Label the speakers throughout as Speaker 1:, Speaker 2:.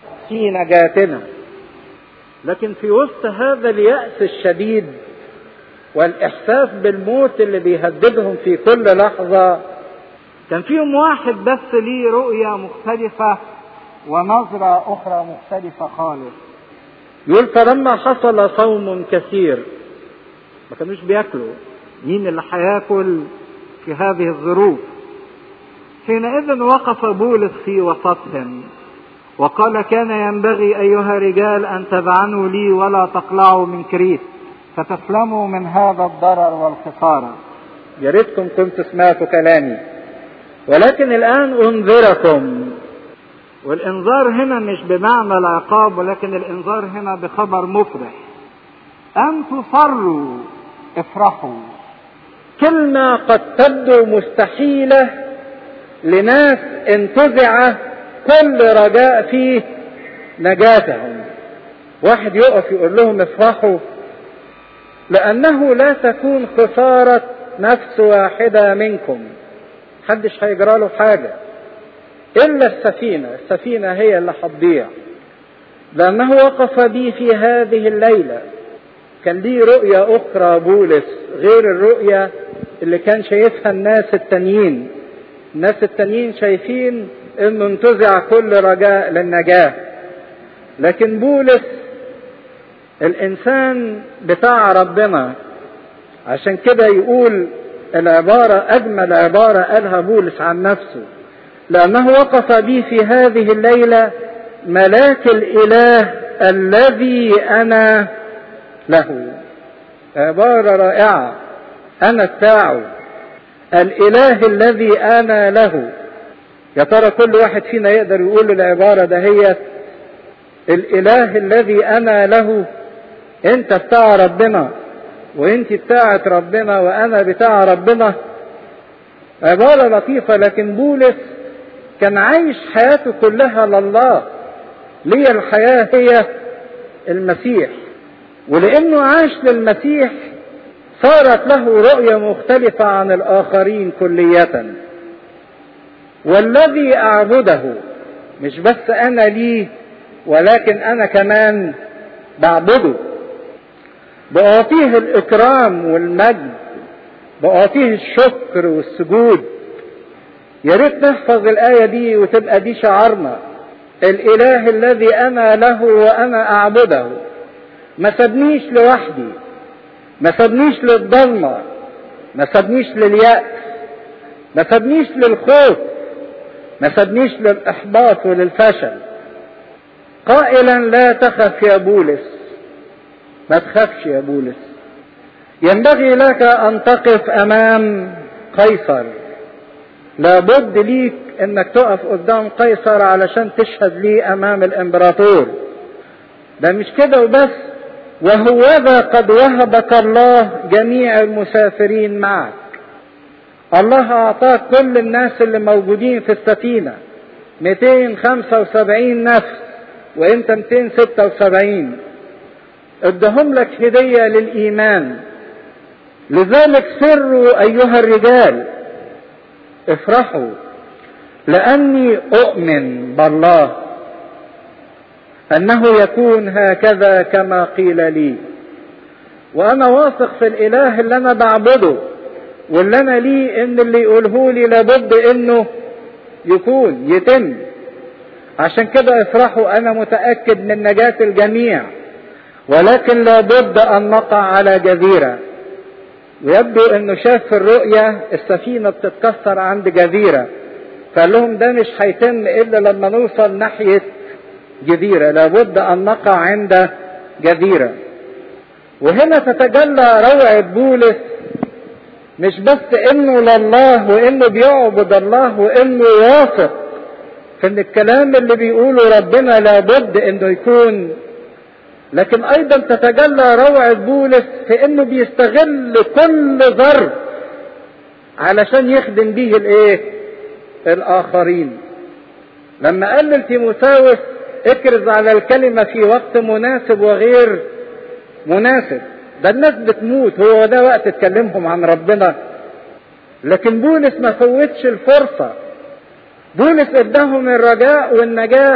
Speaker 1: في نجاتنا. لكن في وسط هذا اليأس الشديد والإحساس بالموت اللي بيهددهم في كل لحظة، كان فيهم واحد بس ليه رؤية مختلفة ونظرة أخرى مختلفة خالص. يقول فلما حصل صوم كثير، ما كانوش بياكلوا، مين اللي هياكل في هذه الظروف؟ حينئذ وقف بولس في وسطهم وقال كان ينبغي أيها الرجال أن تذعنوا لي ولا تقلعوا من كريت فتسلموا من هذا الضرر والخسارة. يا ريتكم كنت سمعتوا كلامي، ولكن الآن أنذركم. والإنذار هنا مش بمعنى العقاب، ولكن الإنذار هنا بخبر مفرح. أن تصروا افرحوا. كلمة قد تبدو مستحيلة لناس انتزع كل رجاء في نجاتهم. واحد يقف يقول لهم افرحوا، لأنه لا تكون خسارة نفس واحدة منكم، محدش هيجرى له حاجة إلا السفينة هي اللي هتضيع. لأنه وقف بي في هذه الليلة. كان ليه رؤية أخرى بولس غير الرؤية اللي كان شايفها الناس التانيين. الناس التانيين شايفين انه انتزع كل رجاء للنجاة، لكن بولس الانسان بتاع ربنا. عشان كده يقول العبارة، اجمل عبارة قالها بولس عن نفسه، لانه وقف بي في هذه الليلة ملاك الاله الذي انا له. عبارة رائعة، انا بتاعه، الاله الذي انا له. يا ترى كل واحد فينا يقدر يقول العبارة دهيت؟ الاله الذي انا له. انت بتاع ربنا وانت بتاعت ربنا وانا بتاع ربنا. عبارة لطيفة، لكن بولس كان عايش حياته كلها لله. ليه الحياة هي المسيح، ولانه عاش للمسيح صارت له رؤية مختلفة عن الآخرين كلية. والذي أعبده مش بس أنا ليه، ولكن أنا كمان بعبده، بأعطيه الإكرام والمجد، بأعطيه الشكر والسجود. يا ريت نحفظ الآية دي وتبقى دي شعارنا. الإله الذي أنا له وأنا أعبده. ما سابنيش لوحدي، ما سابنيش للضلمة، ما سابنيش لليأس، ما سابنيش للخوف، ما سابنيش للإحباط وللفشل. قائلا لا تخف يا بولس، ما تخافش يا بولس. ينبغي لك أن تقف أمام قيصر. لابد ليك أنك تقف قدام قيصر علشان تشهد ليه أمام الإمبراطور. ده مش كده وبس، وهوذا قد وهبك الله جميع المسافرين معك. الله أعطاك كل الناس اللي موجودين في السفينة 275 نفس وانت 276، ادهم لك هدية للإيمان. لذلك سروا أيها الرجال افرحوا، لأني أؤمن بالله أنه يكون هكذا كما قيل لي. وأنا واثق في الإله اللي أنا بعبده واللي أنا ليه إن اللي يقوله لي لابد إنه يكون يتم. عشان كده افرحوا، أنا متأكد من نجاة الجميع، ولكن لابد أن نقع على جزيرة. ويبدو إنه شاف في الرؤية السفينة بتتكسر عند جزيرة، فقال لهم ده مش هيتم إلا لما نوصل ناحية جزيرة، لابد أن نقع عند جزيرة. وهنا تتجلى روعة بولس، مش بس إنه لله وإنه بيعبد الله وإنه واثق في إن الكلام اللي بيقوله ربنا لابد إنه يكون، لكن أيضا تتجلى روعة بولس في إنه بيستغل كل ظرف علشان يخدم بيه الآخرين. لما قال لتيموثاوس اكرز على الكلمة في وقت مناسب وغير مناسب، ده الناس بتموت، هو ده وقت تكلمهم عن ربنا؟ لكن بولس ما فوتش الفرصة. بولس اداهم الرجاء والنجاة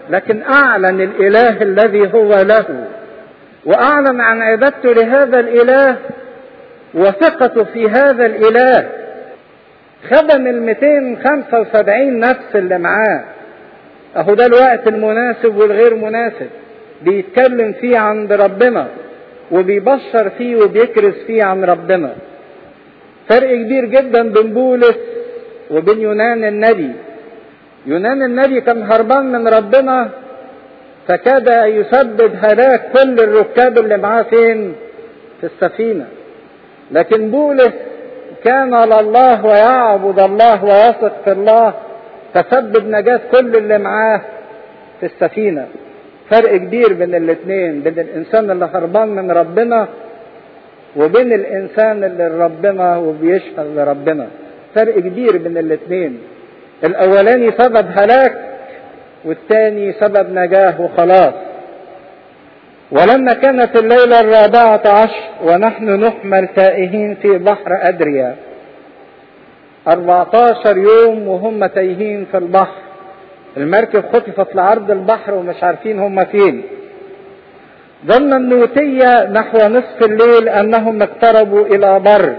Speaker 1: لكن اعلن الاله الذي هو له، واعلن عن عبادته لهذا الاله وثقته في هذا الاله. خدم 275 نفس اللي معاه، اهو ده الوقت المناسب والغير مناسب بيتكلم فيه عن ربنا وبيبشر فيه وبيكرز فيه عن ربنا. فرق كبير جدا بين بولس وبين يونان النبي. يونان النبي كان هربان من ربنا فكاد يسبب هلاك كل الركاب اللي معاه فين؟ في السفينة. لكن بولس كان لله ويعبد الله ويثق في الله فسبب نجاة كل اللي معاه في السفينة. فرق كبير بين الاثنين، بين الانسان اللي هربان من ربنا وبين الانسان اللي ربنا وبيشهد لربنا. فرق كبير بين الاثنين، الاولاني سبب هلاك والثاني سبب نجاة وخلاص. ولما كانت الليلة 14 ونحن نحمل تائهين في بحر أدريا، 14 يوم وهم تايهين في البحر، المركب خطفت لعرض البحر ومش عارفين هم فين. ظن النوتية نحو نصف الليل أنهم اقتربوا إلى بر.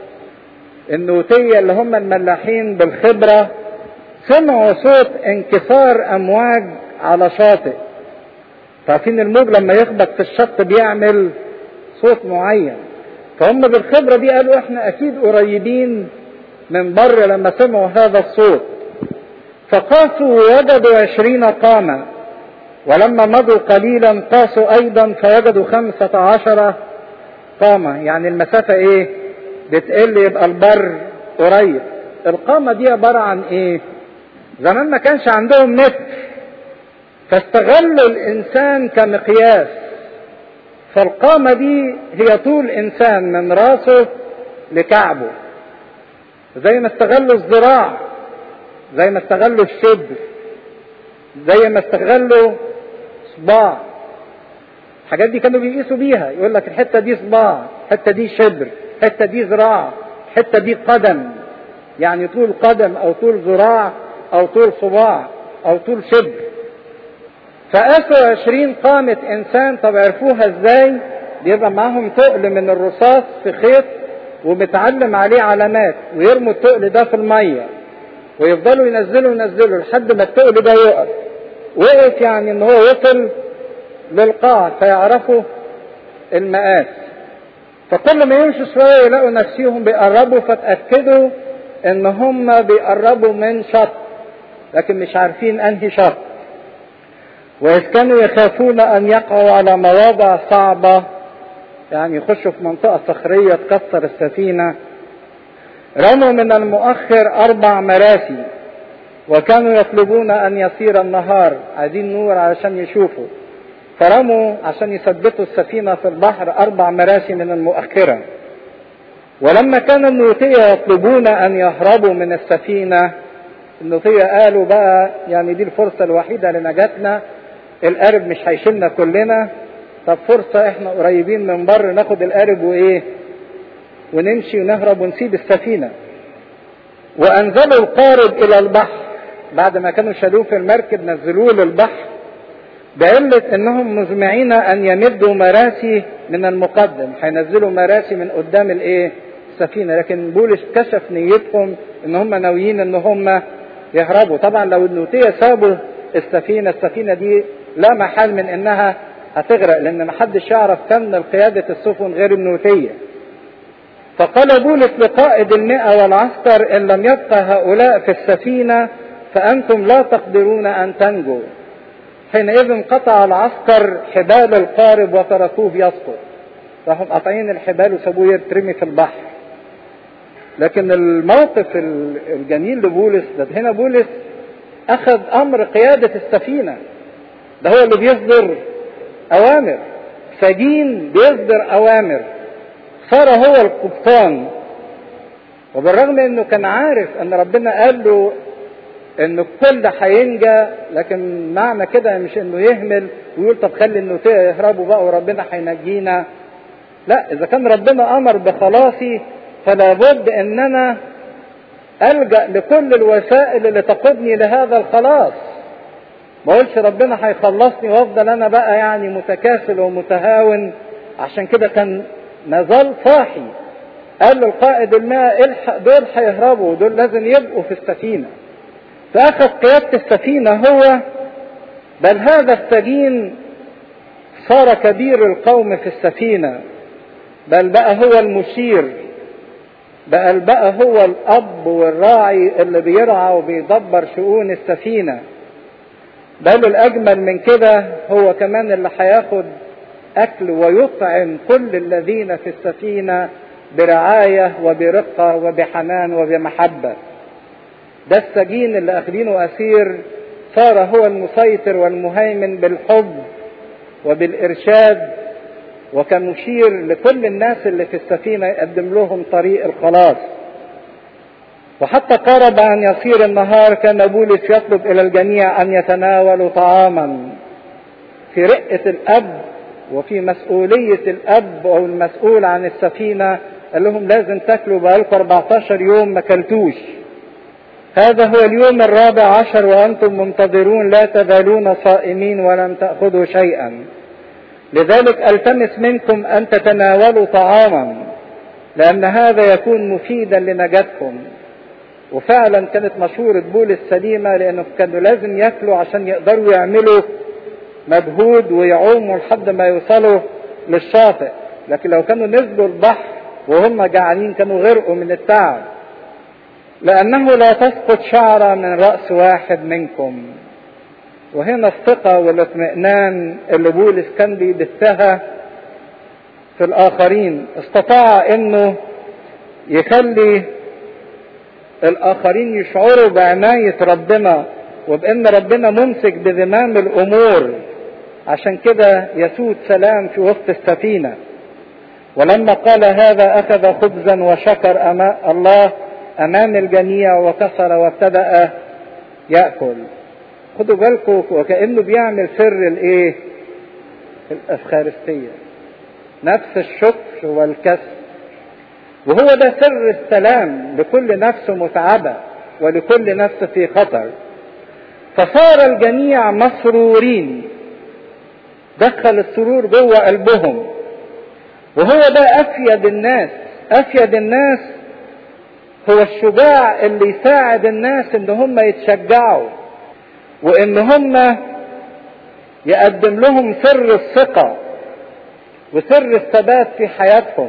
Speaker 1: النوتية اللي هم الملاحين بالخبرة سمعوا صوت انكسار أمواج على شاطئ. عارفين الموج لما يخبط في الشط بيعمل صوت معين، فهم بالخبرة دي قالوا احنا اكيد قريبين من بر لما سمعوا هذا الصوت. فقاسوا ووجدوا 20 قامة، ولما مضوا قليلا قاسوا ايضا فوجدوا 15 قامة. يعني المسافة ايه؟ بتقل، يبقى البر قريب. القامة دي عبارة عن ايه؟ زمان ما كانش عندهم متر، فاستغلوا الانسان كمقياس. فالقامة دي هي طول انسان من راسه لكعبه، زي ما استغلوا الذراع، زي ما استغلوا الشبر، زي ما استغلوا صباع. الحاجات دي كانوا بيقيسوا بيها، يقول لك الحتة دي صباع، الحتة دي شبر، الحتة دي ذراع، الحتة دي قدم، يعني طول قدم او طول ذراع او طول صباع او طول شبر. فقاسوا 20 قامة انسان. طب عرفوها ازاي؟ بيبقى معاهم تقل من الرصاص في خيط ومتعلم عليه علامات، ويرموا التقل ده في المية ويفضلوا ينزلوا لحد ما التقل ده يقف. وقف يعني ان هو وصل للقاع فيعرفوا المقاس. فكل ما يمشوا شوية يلاقوا نفسهم بيقربوا، فتأكدوا ان هم بيقربوا من شط لكن مش عارفين انهي شط. وإذ كانوا يخافون أن يقعوا على مواضع صعبة، يعني يخشوا في منطقة صخرية تكسر السفينة، رموا من المؤخر 4 مراسي، وكانوا يطلبون أن يصير النهار، عايزين نور علشان يشوفوا، فرموا عشان يثبتوا السفينة في البحر 4 مراسي من المؤخرة. ولما كان النوتية يطلبون أن يهربوا من السفينة، النوتية قالوا بقى يعني دي الفرصة الوحيدة لنجاتنا، القارب مش هيشيلنا كلنا، طب فرصة احنا قريبين من بر ناخد القارب وايه ونمشي ونهرب ونسيب السفينة. وانزلوا القارب الى البحر، بعد ما كانوا شالوه في المركب نزلوه للبحر، بعلة انهم مزمعين ان يمدوا مراسي من المقدم، هينزلوا مراسي من قدام الايه السفينة. لكن بولس كشف نيتهم ان هم ناويين ان هم يهربوا. طبعا لو النوتية سابوا السفينة دي لا محال من انها هتغرق، لان محدش يعرف كم قيادة السفن غير النوتية. فقال بولس لقائد 100 والعسكر ان لم يبقى هؤلاء في السفينة فانتم لا تقدرون ان تنجوا. حينئذ قطع العسكر حبال القارب وتركوه يسقط، راحوا قاطعين الحبال وسابوه يترمي في البحر. لكن الموقف الجميل لبولس ده، هنا بولس اخذ امر قيادة السفينة، ده هو اللي بيصدر اوامر، سجين بيصدر اوامر، صار هو القبطان. وبالرغم انه كان عارف ان ربنا قال له ان الكل هينجى، لكن معنى كده مش انه يهمل ويقول طب خلي النوتية يهربوا بقى وربنا هينجينا. لا، اذا كان ربنا امر بخلاصي فلا بد ان انا الجأ لكل الوسائل اللي تقودني لهذا الخلاص. ما قلش ربنا هيخلصني وافضل انا بقى يعني متكاسل ومتهاون. عشان كده كان مازال صاحي. قال للقائد الماء الحق دول هيهربوا، دول لازم يبقوا في السفينة. فاخذ قيادة السفينة هو، بل هذا السجين صار كبير القوم في السفينة، بل بقى هو المشير، بقى هو الاب والراعي اللي بيرعى وبيدبر شؤون السفينة. بل الاجمل من كده هو كمان اللي هياخد اكل ويطعم كل الذين في السفينة برعاية وبرقة وبحنان وبمحبة. ده السجين اللي اخدينه اسير صار هو المسيطر والمهيمن بالحب وبالارشاد، وكمشير لكل الناس اللي في السفينة يقدم لهم طريق الخلاص. وحتى قارب أن يصير النهار كان بولس يطلب إلى الجميع أن يتناولوا طعاما في رقة الأب وفي مسؤولية الأب أو المسؤول عن السفينة. قال لهم لازم تاكلوا، بقالكم 14 يوم ما كلتوش. هذا هو اليوم 14 وأنتم منتظرون لا تزالون صائمين ولم تأخذوا شيئا. لذلك التمس منكم ان تتناولوا طعاما، لان هذا يكون مفيدا لنجاتكم. وفعلا كانت مشورة بولس سليمة، لانه كانوا لازم ياكلوا عشان يقدروا يعملوا مجهود ويعوموا لحد ما يوصلوا للشاطئ. لكن لو كانوا نزلوا البحر وهم جعانين كانوا غرقوا من التعب. لانه لا تسقط شعرة من رأس واحد منكم. وهنا الثقة والاطمئنان اللي بولس كان بيبثها في الآخرين، استطاع انه يخلي الآخرين يشعروا بعناية ربنا وبأن ربنا ممسك بزمام الأمور. عشان كده يسود سلام في وسط السفينة. ولما قال هذا أخذ خبزا وشكر الله أمام الجميع وكسر وابتدأ يأكل. خدوا بالكم وكأنه بيعمل سر الايه؟ الافخارستية، نفس الشكر والكسر. وهو ده سر السلام لكل نفس متعبة ولكل نفس في خطر. فصار الجميع مسرورين، دخل السرور جوه قلبهم. وهو ده افيد الناس. افيد الناس هو الشجاع اللي يساعد الناس ان هم يتشجعوا، وان هم يقدم لهم سر الثقة وسر الثبات في حياتهم.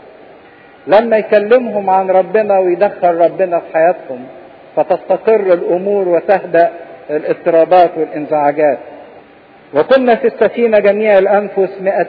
Speaker 1: لما يكلمهم عن ربنا ويدخل ربنا في حياتهم فتستقر الامور وتهدأ الاضطرابات والانزعاجات. وكنا في السفينة جميع الانفس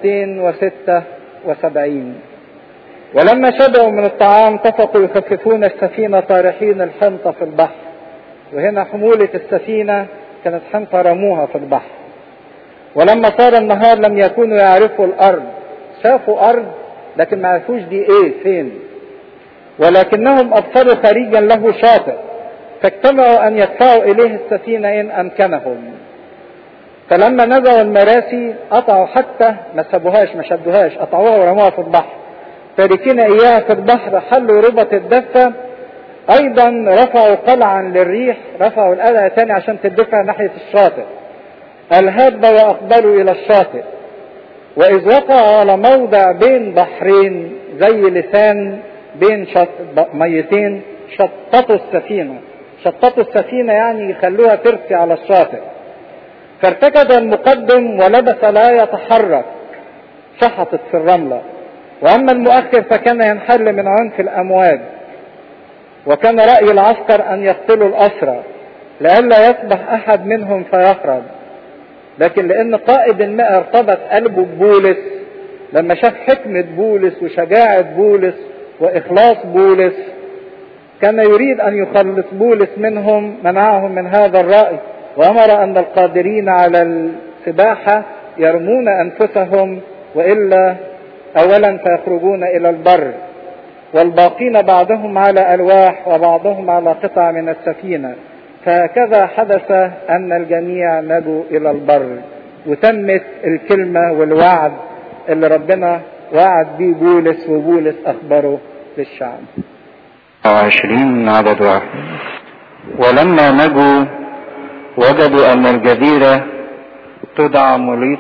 Speaker 1: 276. ولما شبعوا من الطعام اتفقوا يخففون السفينة طارحين الحنطة في البحر. وهنا حمولة السفينة كانت حنطة رموها في البحر. ولما صار النهار لم يكونوا يعرفوا الارض. شافوا ارض لكن ما عرفوش دي ايه فين. ولكنهم ابصروا خارجا له شاطئ، فاجتمعوا ان يدفعوا اليه السفينة ان امكنهم. فلما نزعوا المراسي قطعوا، حتى ما سابوهاش ما شدوهاش، قطعوها ورموها في البحر. تاركين اياها في البحر حلوا ربط الدفة. ايضا رفعوا قلعا للريح، رفعوا القلعة تاني عشان تدفع ناحية الشاطئ. الهب واقبلوا الى الشاطئ. واذ وقعوا على موضع بين بحرين زي لسان بين ميتين، شططوا السفينة. شططوا السفينة يعني يخلوها ترسي على الشاطئ. فارتكض المقدم ولبس لا يتحرك، شحطت في الرملة. واما المؤخر فكان ينحل من عنف الامواج. وكان رأي العسكر ان يقتلوا الاسرى لئلا يصبح احد منهم فيهرب. لكن لان قائد الماء ارتبط قلبه ببولس، لما شاف حكمة بولس وشجاعة بولس واخلاص بولس كان يريد ان يخلص بولس منهم، منعهم من هذا الرأي. وامر ان القادرين على السباحة يرمون انفسهم والا اولا فيخرجون الى البر، والباقين بعضهم على الواح وبعضهم على قطع من السفينة. فهكذا حدث ان الجميع نجوا الى البر. وتمت الكلمة والوعد اللي ربنا وعد بيه بولس، وبولس اخبره للشعب.
Speaker 2: 20 عدد 1. ولما نجوا
Speaker 1: وجدوا أن الجزيرة تدعى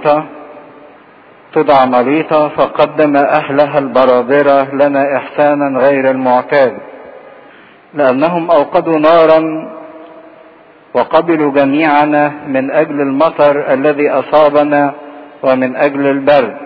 Speaker 1: مليطة، فقدم أهلها البرابرة لنا إحسانا غير المعتاد، لأنهم أوقدوا نارا وقبلوا جميعنا من أجل المطر الذي أصابنا ومن أجل البرد.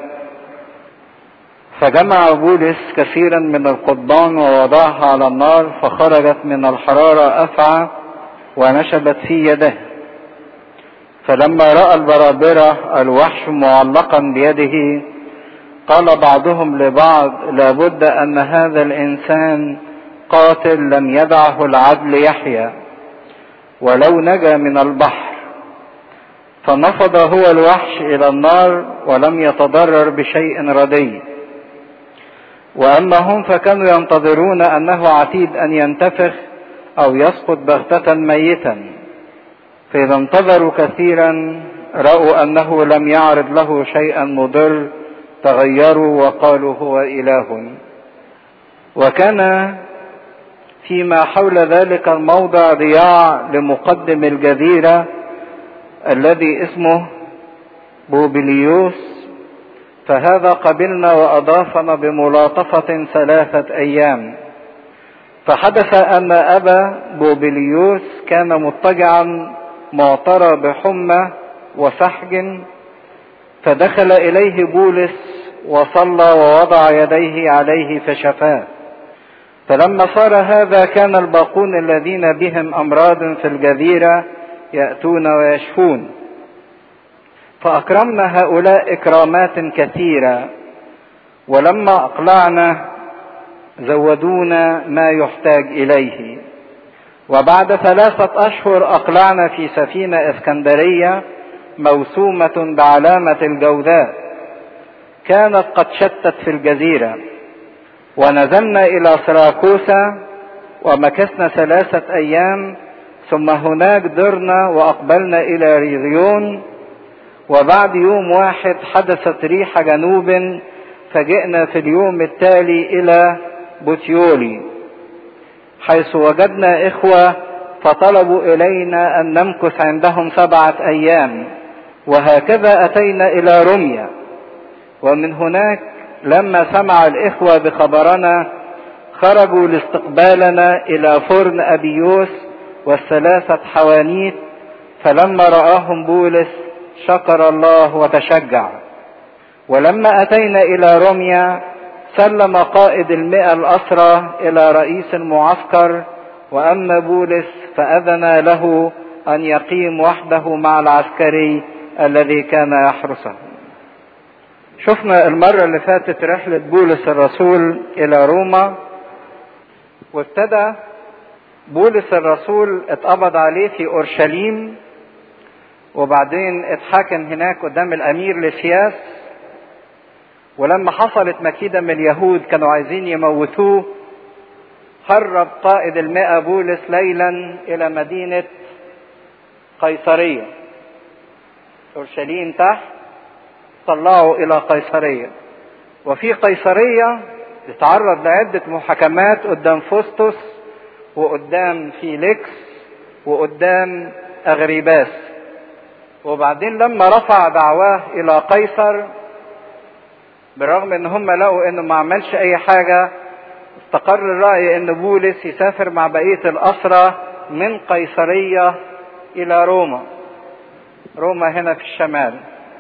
Speaker 1: فجمع بولس كثيرا من القضبان ووضعها على النار، فخرجت من الحرارة أفعى ونشبت في يده. فلما رأى البرابرة الوحش معلقا بيده، قال بعضهم لبعض: لابد أن هذا الإنسان قاتل لم يدعه العدل يحيى ولو نجا من البحر. فنفض هو الوحش إلى النار ولم يتضرر بشيء ردي. وأما هم فكانوا ينتظرون أنه عتيد أن ينتفخ أو يسقط بغتة ميتا. فإذا انتظروا كثيرا رأوا أنه لم يعرض له شيئا مضر، تغيروا وقالوا هو إله. وكان فيما حول ذلك الموضع ضياع لمقدم الجزيرة الذي اسمه بوبليوس، فهذا قبلنا وأضافنا بملاطفة 3 أيام. فحدث أن أبا بوبليوس كان مضطجعا معترى بحمى وسحج، فدخل إليه بولس وصلى ووضع يديه عليه فشفاه. فلما صار هذا كان الباقون الذين بهم أمراض في الجزيرة يأتون ويشفون. فأكرمنا هؤلاء إكرامات كثيرة، ولما أقلعنا زودونا ما يحتاج إليه. وبعد 3 أشهر أقلعنا في سفينة اسكندرية موسومة بعلامة الجوذاء، كانت قد شتت في الجزيرة، ونزلنا إلى سراكوسا ومكثنا 3 أيام، ثم هناك درنا وأقبلنا إلى ريغيون. وبعد يوم واحد حدثت ريح جنوب، فجئنا في اليوم التالي إلى بوتيولي، حيث وجدنا إخوة فطلبوا إلينا أن نمكث عندهم 7 أيام. وهكذا أتينا إلى روميا. ومن هناك لما سمع الإخوة بخبرنا خرجوا لاستقبالنا إلى فرن أبيوس وال3 حوانيت. فلما رآهم بولس شكر الله وتشجع. ولما أتينا إلى روميا سلم قائد 100 الأسرى إلى رئيس المعسكر، وأما بولس فأذن له أن يقيم وحده مع العسكري الذي كان يحرسه. شفنا المرة اللي فاتت رحلة بولس الرسول إلى روما، وابتدى بولس الرسول اتقبض عليه في أورشليم، وبعدين اتحاكم هناك قدام الأمير ليسياس. ولما حصلت مكيدة من اليهود كانوا عايزين يموتوه، هرب قائد 100 بولس ليلا إلى مدينة قيصرية. أورشليم تحت، طلعوا إلى قيصرية. وفي قيصرية اتعرض لعدة محاكمات قدام فوستوس وقدام فيليكس وقدام أغريباس. وبعدين لما رفع دعواه إلى قيصر، بالرغم ان هم لقوا انه ما عملش اي حاجة، استقر الرأي ان بولس يسافر مع بقية الأسرى من قيصرية الى روما. روما هنا في الشمال.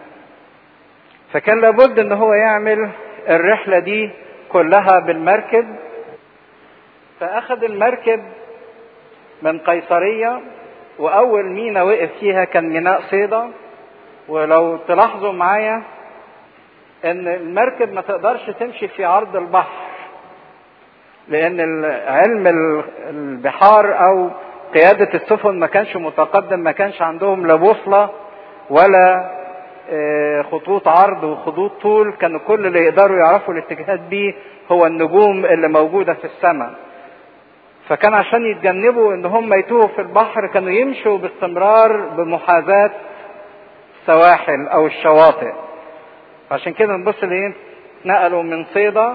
Speaker 1: فكان لابد ان هو يعمل الرحلة دي كلها بالمركب. فاخذ المركب من قيصرية، واول مينا وقف فيها كان ميناء صيدا. ولو تلاحظوا معايا ان المركب ما تقدرش تمشي في عرض البحر، لان علم البحار او قيادة السفن ما كانش متقدم، ما كانش عندهم لا بوصلة ولا خطوط عرض وخطوط طول. كانوا كل اللي يقدروا يعرفوا الاتجاهات بيه هو النجوم اللي موجودة في السماء. فكان عشان يتجنبوا ان هم يتوهوا في البحر كانوا يمشوا باستمرار بمحاذاة السواحل او الشواطئ. عشان كده نبص ليه نقلوا من صيدا،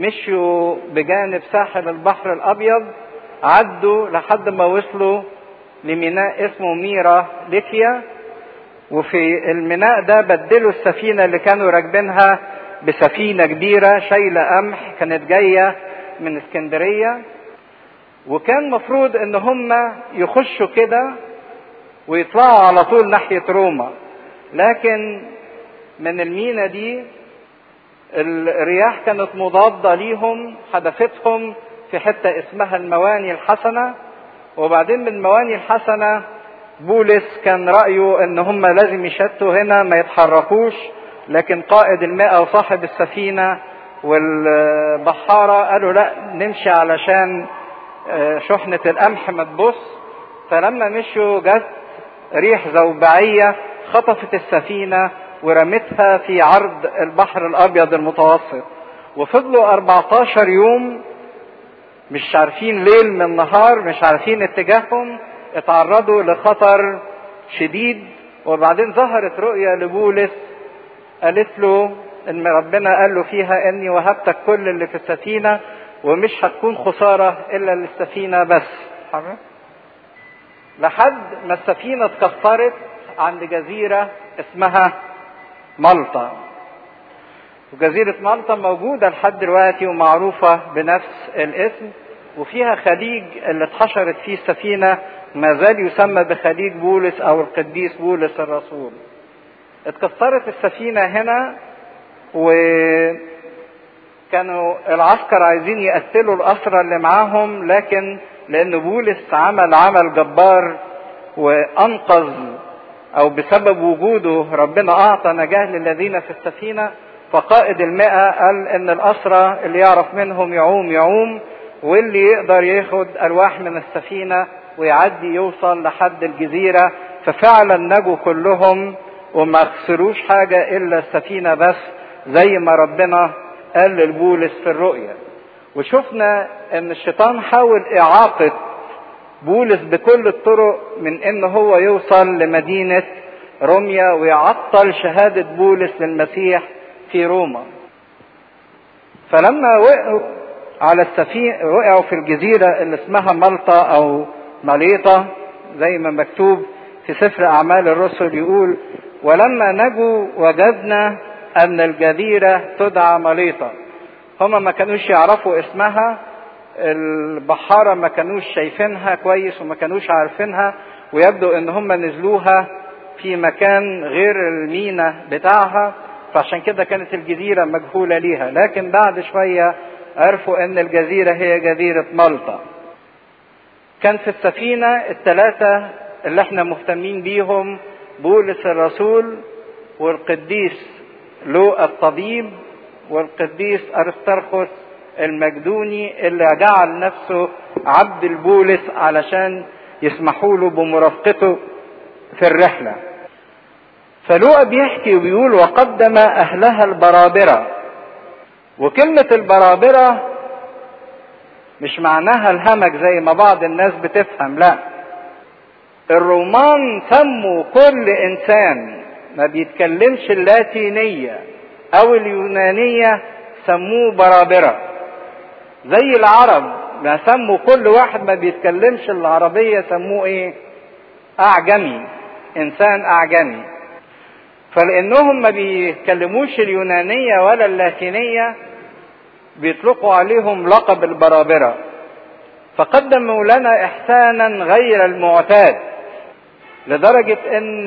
Speaker 1: مشوا بجانب ساحل البحر الابيض، عدوا لحد ما وصلوا لميناء اسمه ميرا ليكيا، وفي الميناء ده بدلوا السفينة اللي كانوا راكبينها بسفينة كبيرة شايلة قمح كانت جاية من اسكندرية، وكان مفروض ان هم يخشوا كده ويطلعوا على طول ناحية روما، لكن من المينا دي الرياح كانت مضادة ليهم، حدفتهم في حتة اسمها المواني الحسنة. وبعدين من المواني الحسنة بولس كان رأيه ان هم لازم يشتوا هنا ما يتحركوش، لكن قائد المئة وصاحب السفينة والبحارة قالوا لا نمشي علشان شحنة القمح ما تبص. فلما مشوا جت ريح زوبعية خطفت السفينة ورمتها في عرض البحر الأبيض المتوسط، وفضلوا 14 يوم مش عارفين ليل من نهار، مش عارفين اتجاههم، اتعرضوا لخطر شديد. وبعدين ظهرت رؤيا لبولس قالت له ان ربنا قال له فيها اني وهبتك كل اللي في السفينة ومش هتكون خسارة الا للسفينة بس، لحد ما السفينة اتكسرت عند جزيرة اسمها مالطا. وجزيرة مالطا موجودة لحد دلوقتي ومعروفة بنفس الاسم، وفيها خليج اللي اتحشرت فيه السفينة ما زال يسمى بخليج بولس او القديس بولس الرسول. اتكسرت السفينة هنا، وكانوا العسكر عايزين يقتلوا الأسرى اللي معاهم، لكن لأن بولس عمل جبار وأنقذ، أو بسبب وجوده ربنا أعطى نجاة للذين في السفينة، فقائد المئة قال إن الأسرى اللي يعرف منهم يعوم، واللي يقدر ياخد أرواح من السفينة ويعدي يوصل لحد الجزيرة. ففعلا نجوا كلهم وما خسروش حاجة إلا السفينة بس، زي ما ربنا قال لبولس في الرؤيا. وشفنا ان الشيطان حاول اعاقة بولس بكل الطرق من ان هو يوصل لمدينة روميا ويعطل شهادة بولس للمسيح في روما. فلما وقعوا على السفينة، وقعوا في الجزيرة اللي اسمها مالطا او ماليطا زي ما مكتوب في سفر اعمال الرسل، يقول ولما نجوا وجدنا ان الجزيرة تدعى ماليطا. هما ما كانوش يعرفوا اسمها، البحارة ما كانوش شايفينها كويس وما كانوش عارفينها، ويبدو ان هما نزلوها في مكان غير المينا بتاعها، فعشان كده كانت الجزيرة مجهولة ليها. لكن بعد شوية عرفوا ان الجزيرة هي جزيرة مالطا. كان في السفينة الثلاثة اللي احنا مهتمين بيهم، بولس الرسول والقديس لوقا الطبيب والقديس أرسطرخس المقدوني اللي جعل نفسه عبد البولس علشان يسمحوا له بمرافقته في الرحلة. فلوقا بيحكي وبيقول وقدم أهلها البرابرة. وكلمة البرابرة مش معناها الهمج زي ما بعض الناس بتفهم، لا، الرومان سموا كل إنسان ما بيتكلمش اللاتينية او اليونانية سموه برابرة، زي العرب ما سموا كل واحد ما بيتكلمش العربية سموه ايه؟ اعجمي، انسان اعجمي. فلانهم ما بيتكلموش اليونانية ولا اللاتينية بيطلقوا عليهم لقب البرابرة. فقدموا لنا احسانا غير المعتاد، لدرجة ان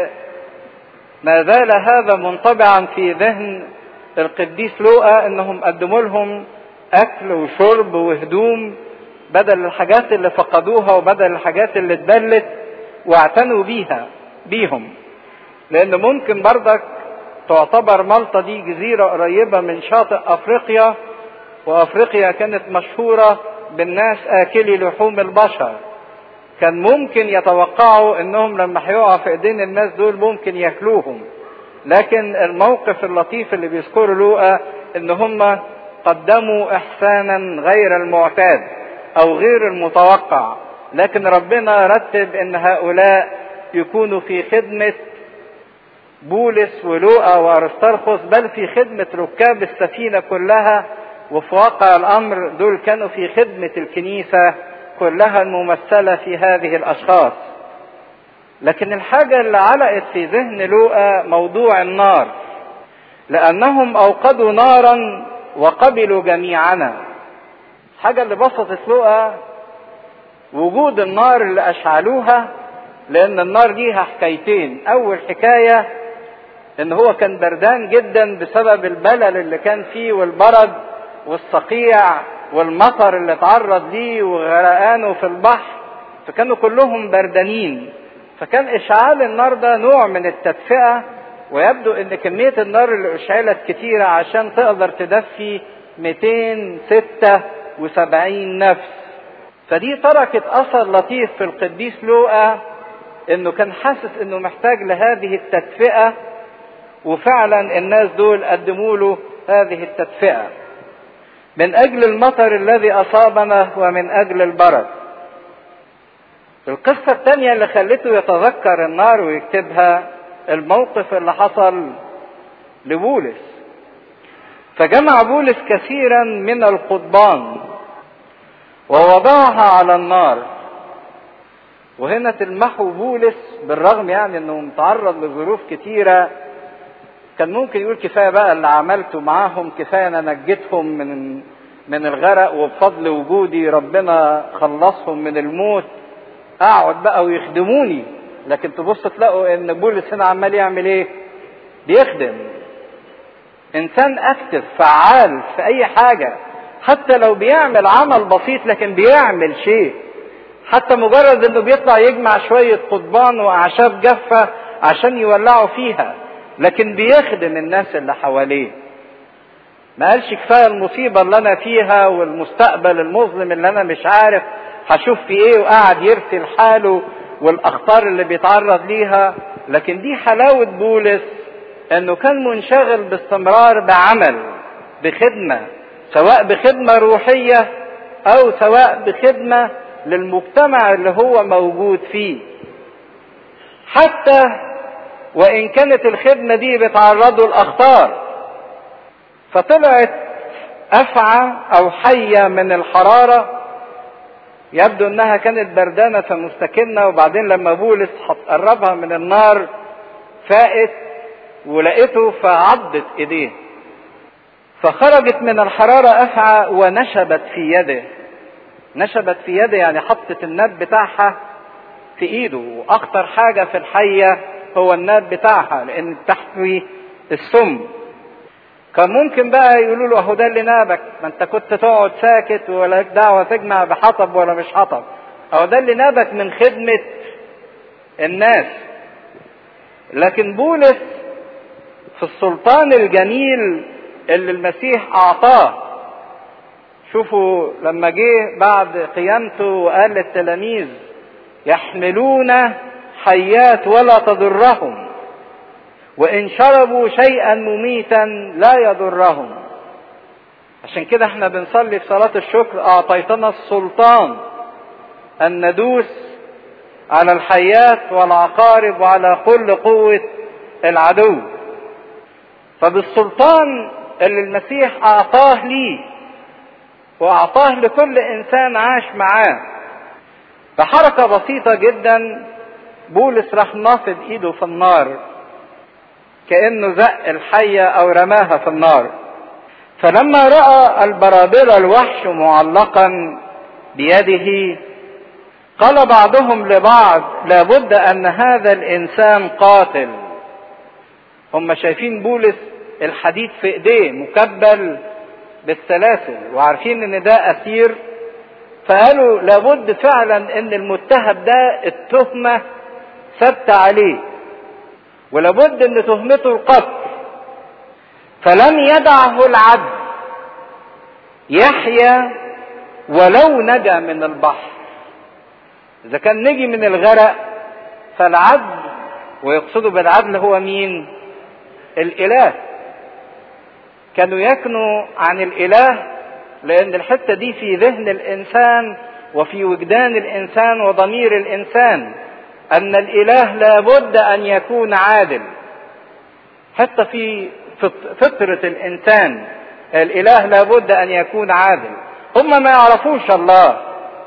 Speaker 1: ما زال هذا منطبعا في ذهن القديس لوقا، انهم قدموا لهم اكل وشرب وهدوم بدل الحاجات اللي فقدوها وبدل الحاجات اللي اتبلت، واعتنوا بيهم. لان ممكن برضك تعتبر مالطا دي جزيرة قريبة من شاطئ افريقيا، وافريقيا كانت مشهورة بالناس اكلي لحوم البشر، كان ممكن يتوقعوا انهم لما هيقعوا في ايدين الناس دول ممكن ياكلوهم. لكن الموقف اللطيف اللي بيذكره لوقا ان هم قدموا احسانا غير المعتاد او غير المتوقع، لكن ربنا رتب ان هؤلاء يكونوا في خدمة بولس ولوقا وارسطرخس، بل في خدمة ركاب السفينة كلها. وفي واقع الامر دول كانوا في خدمة الكنيسة كلها الممثلة في هذه الأشخاص. لكن الحاجة اللي علقت في ذهن لوقا موضوع النار، لأنهم أوقدوا نارا وقبلوا جميعنا. الحاجة اللي بسطت لوقا وجود النار اللي أشعلوها، لأن النار ليها حكايتين. أول حكاية إن هو كان بردان جدا بسبب البلل اللي كان فيه والبرد والصقيع والمطر اللي اتعرض ليه وغرقانه في البحر، فكانوا كلهم بردانين. فكان إشعال النار ده نوع من التدفئة، ويبدو إن كمية النار اللي أشعلت كتيرة عشان تقدر تدفي 276 نفس. فدي تركت أثر لطيف في القديس لوقا، إنه كان حاسس إنه محتاج لهذه التدفئة، وفعلا الناس دول قدموا له هذه التدفئة من أجل المطر الذي أصابنا ومن أجل البرد. القصة الثانية اللي خلته يتذكر النار ويكتبها الموقف اللي حصل لبولس. فجمع بولس كثيرا من القضبان ووضعها على النار. وهنا تلمحوا بولس بالرغم يعني انه متعرض لظروف كتيرة، كان ممكن يقول كفاية بقى اللي عملته معاهم، كفاية انا نجيتهم من الغرق، وبفضل وجودي ربنا خلصهم من الموت، اقعد بقى ويخدموني. لكن تبص تلاقوا ان بولس هنا عمال يعمل ايه؟ بيخدم. انسان اكتف فعال في اي حاجة، حتى لو بيعمل عمل بسيط لكن بيعمل شيء. حتى مجرد انه بيطلع يجمع شوية قضبان واعشاب جافة عشان يولعوا فيها، لكن بيخدم الناس اللي حواليه. ما قالش كفاية المصيبة اللي انا فيها والمستقبل المظلم اللي انا مش عارف هشوف في ايه، وقاعد يرسل حاله والاخطار اللي بيتعرض ليها. لكن دي حلاوة بولس، انه كان منشغل باستمرار بعمل، بخدمة، سواء بخدمة روحية او سواء بخدمة للمجتمع اللي هو موجود فيه. حتى وان كانت الخدمة دي بتعرضه لاخطار. فطلعت افعى او حية من الحرارة، يبدو انها كانت بردانة فمستكنة، وبعدين لما بولس قربها من النار فاقت ولقيته فعضت ايديه، فخرجت من الحرارة افعى ونشبت في يده. نشبت في يده يعني حطت الناب بتاعها في ايده، واخطر حاجة في الحية هو الناب بتاعها لان تحوي السم. كان ممكن بقى يقولوا له اهو ده اللي نابك، ما انت كنت تقعد ساكت ولا لك دعوه تجمع بحطب ولا مش حطب، اهو ده اللي نابك من خدمه الناس. لكن بولس في السلطان الجميل اللي المسيح اعطاه، شوفوا لما جه بعد قيامته وقال للتلاميذ يحملون حيات ولا تضرهم، وإن شربوا شيئا مميتا لا يضرهم. عشان كده احنا بنصلي في صلاة الشكر أعطيتنا السلطان أن ندوس على الحيات والعقارب وعلى كل قوة العدو. فبالسلطان اللي المسيح أعطاه ليه وأعطاه لكل إنسان عاش معاه، بحركة بسيطة جدا بولس راح نافض إيده في النار كأنه زق الحية أو رماها في النار. فلما رأى البرابيل الوحش معلقا بيده قال بعضهم لبعض لابد أن هذا الإنسان قاتل. هم شايفين بولس الحديد في إيديه مكبل بالسلاسل وعارفين إن ده أسير، فقالوا لابد فعلا إن المتهم ده التهمة ثابتة عليه، ولابد ان تهمته القتل. فلم يدعه العبد يحيى ولو نجا من البحر. اذا كان نجي من الغرق فالعدل، ويقصدوا بالعدل هو مين؟ الاله. كانوا يكنوا عن الاله لان الحتة دي في ذهن الانسان وفي وجدان الانسان وضمير الانسان، ان الاله لابد ان يكون عادل. حتى في فطرة الانسان الاله لابد ان يكون عادل. هم ما يعرفوش الله،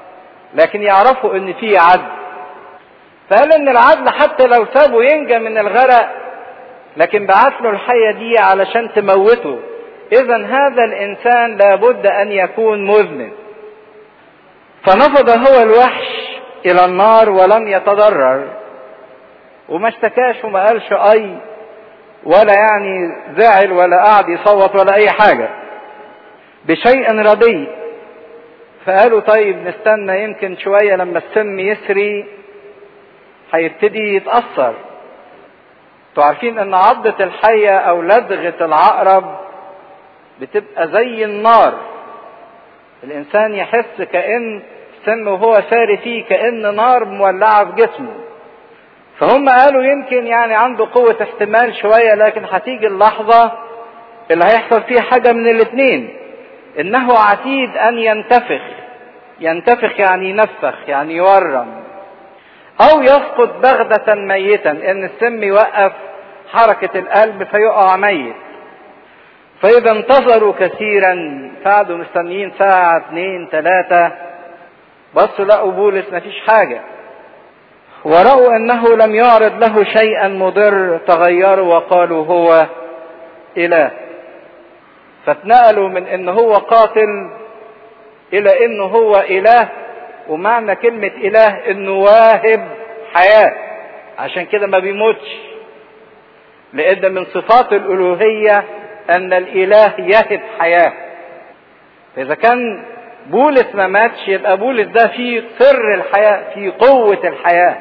Speaker 1: لكن يعرفوا ان في عدل. فقال ان العدل حتى لو سابه ينجى من الغرق، لكن بعت له الحية دي علشان تموته. اذا هذا الانسان لابد ان يكون مذنب. فنفض هو الوحش الى النار ولم يتضرر، وما اشتكاش وما قالش اي، ولا يعني زعل ولا قعد يصوت ولا اي حاجة، بشيء رديء. فقالوا طيب نستنى يمكن شوية لما السم يسري هيبتدي يتأثر. انتوا عارفين ان عضة الحية او لدغة العقرب بتبقى زي النار، الانسان يحس كأن السم وهو ساري فيه كأن نار مولعة في جسمه. فهم قالوا يمكن يعني عنده قوة احتمال شوية، لكن هتيجي اللحظة اللي هيحصل فيها حاجة من الاثنين، انه عتيد ان ينتفخ يعني ينفخ يعني يورم، او يسقط بغدة ميتا، ان السم يوقف حركة القلب فيقع ميت. فاذا انتظروا كثيرا، قعدوا مستنيين ساعة 2 3، بصوا لقوا بولس مفيش حاجة، ورأوا انه لم يعرض له شيئا مضر، تغيروا وقالوا هو اله. فاتنقلوا من انه هو قاتل الى انه هو اله. ومعنى كلمة اله انه واهب حياة، عشان كده ما بيموتش، لان من صفات الالوهية ان الاله يهب حياة. فاذا كان بولس ما ماتش، يبقى بولس ده فيه سر الحياة، فيه قوة الحياة.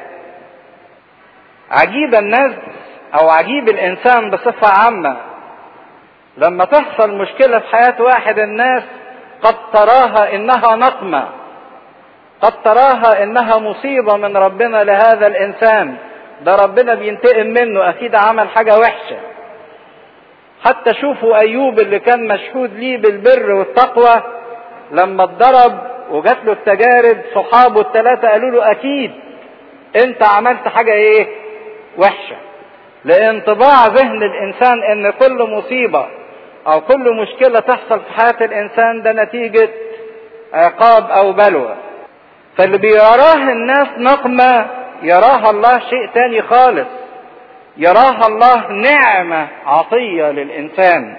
Speaker 1: عجيب الناس او عجيب الانسان بصفة عامة، لما تحصل مشكلة في حياة واحد، الناس قد تراها انها نقمة، قد تراها انها مصيبة من ربنا لهذا الانسان، ده ربنا بينتقم منه، اكيد عمل حاجة وحشة. حتى شوفوا ايوب اللي كان مشهود ليه بالبر والتقوى، لما اتضرب وجات له التجارب، صحابه ال3 قالوا له اكيد انت عملت حاجة ايه وحشة. لان طباع ذهن الانسان ان كل مصيبة او كل مشكلة تحصل في حياة الانسان ده نتيجة عقاب او بلوى. فاللي بيراه الناس نقمة، يراها الله شيء تاني خالص، يراها الله نعمة عطية للإنسان.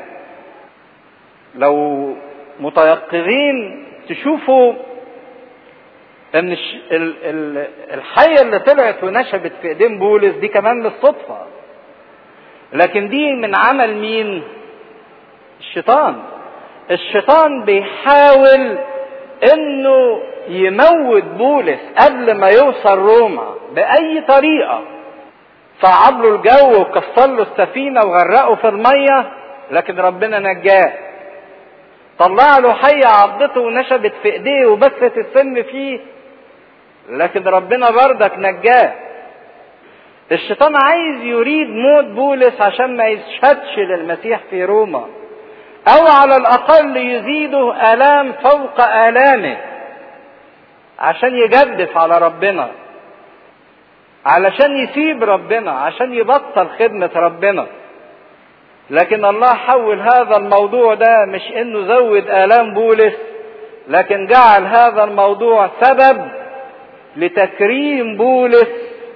Speaker 1: لو متيقظين تشوفوا ان الحية اللي طلعت ونشبت في ايدين بولس دي كمان بالصدفة، لكن دي من عمل مين؟ الشيطان بيحاول انه يموت بولس قبل ما يوصل روما بأي طريقة. صعب له الجو وكسر له السفينة وغرقه في المية، لكن ربنا نجاه. طلع له حية عضته ونشبت في ايديه وبثت السم فيه، لكن ربنا بردك نجاه. الشيطان عايز يريد موت بولس عشان ما يشهدش للمسيح في روما، او على الاقل يزيده الام فوق الامه، عشان يجدف على ربنا، علشان يسيب ربنا، عشان يبطل خدمة ربنا. لكن الله حول هذا الموضوع ده، مش انه زود الام بولس، لكن جعل هذا الموضوع سبب لتكريم بولس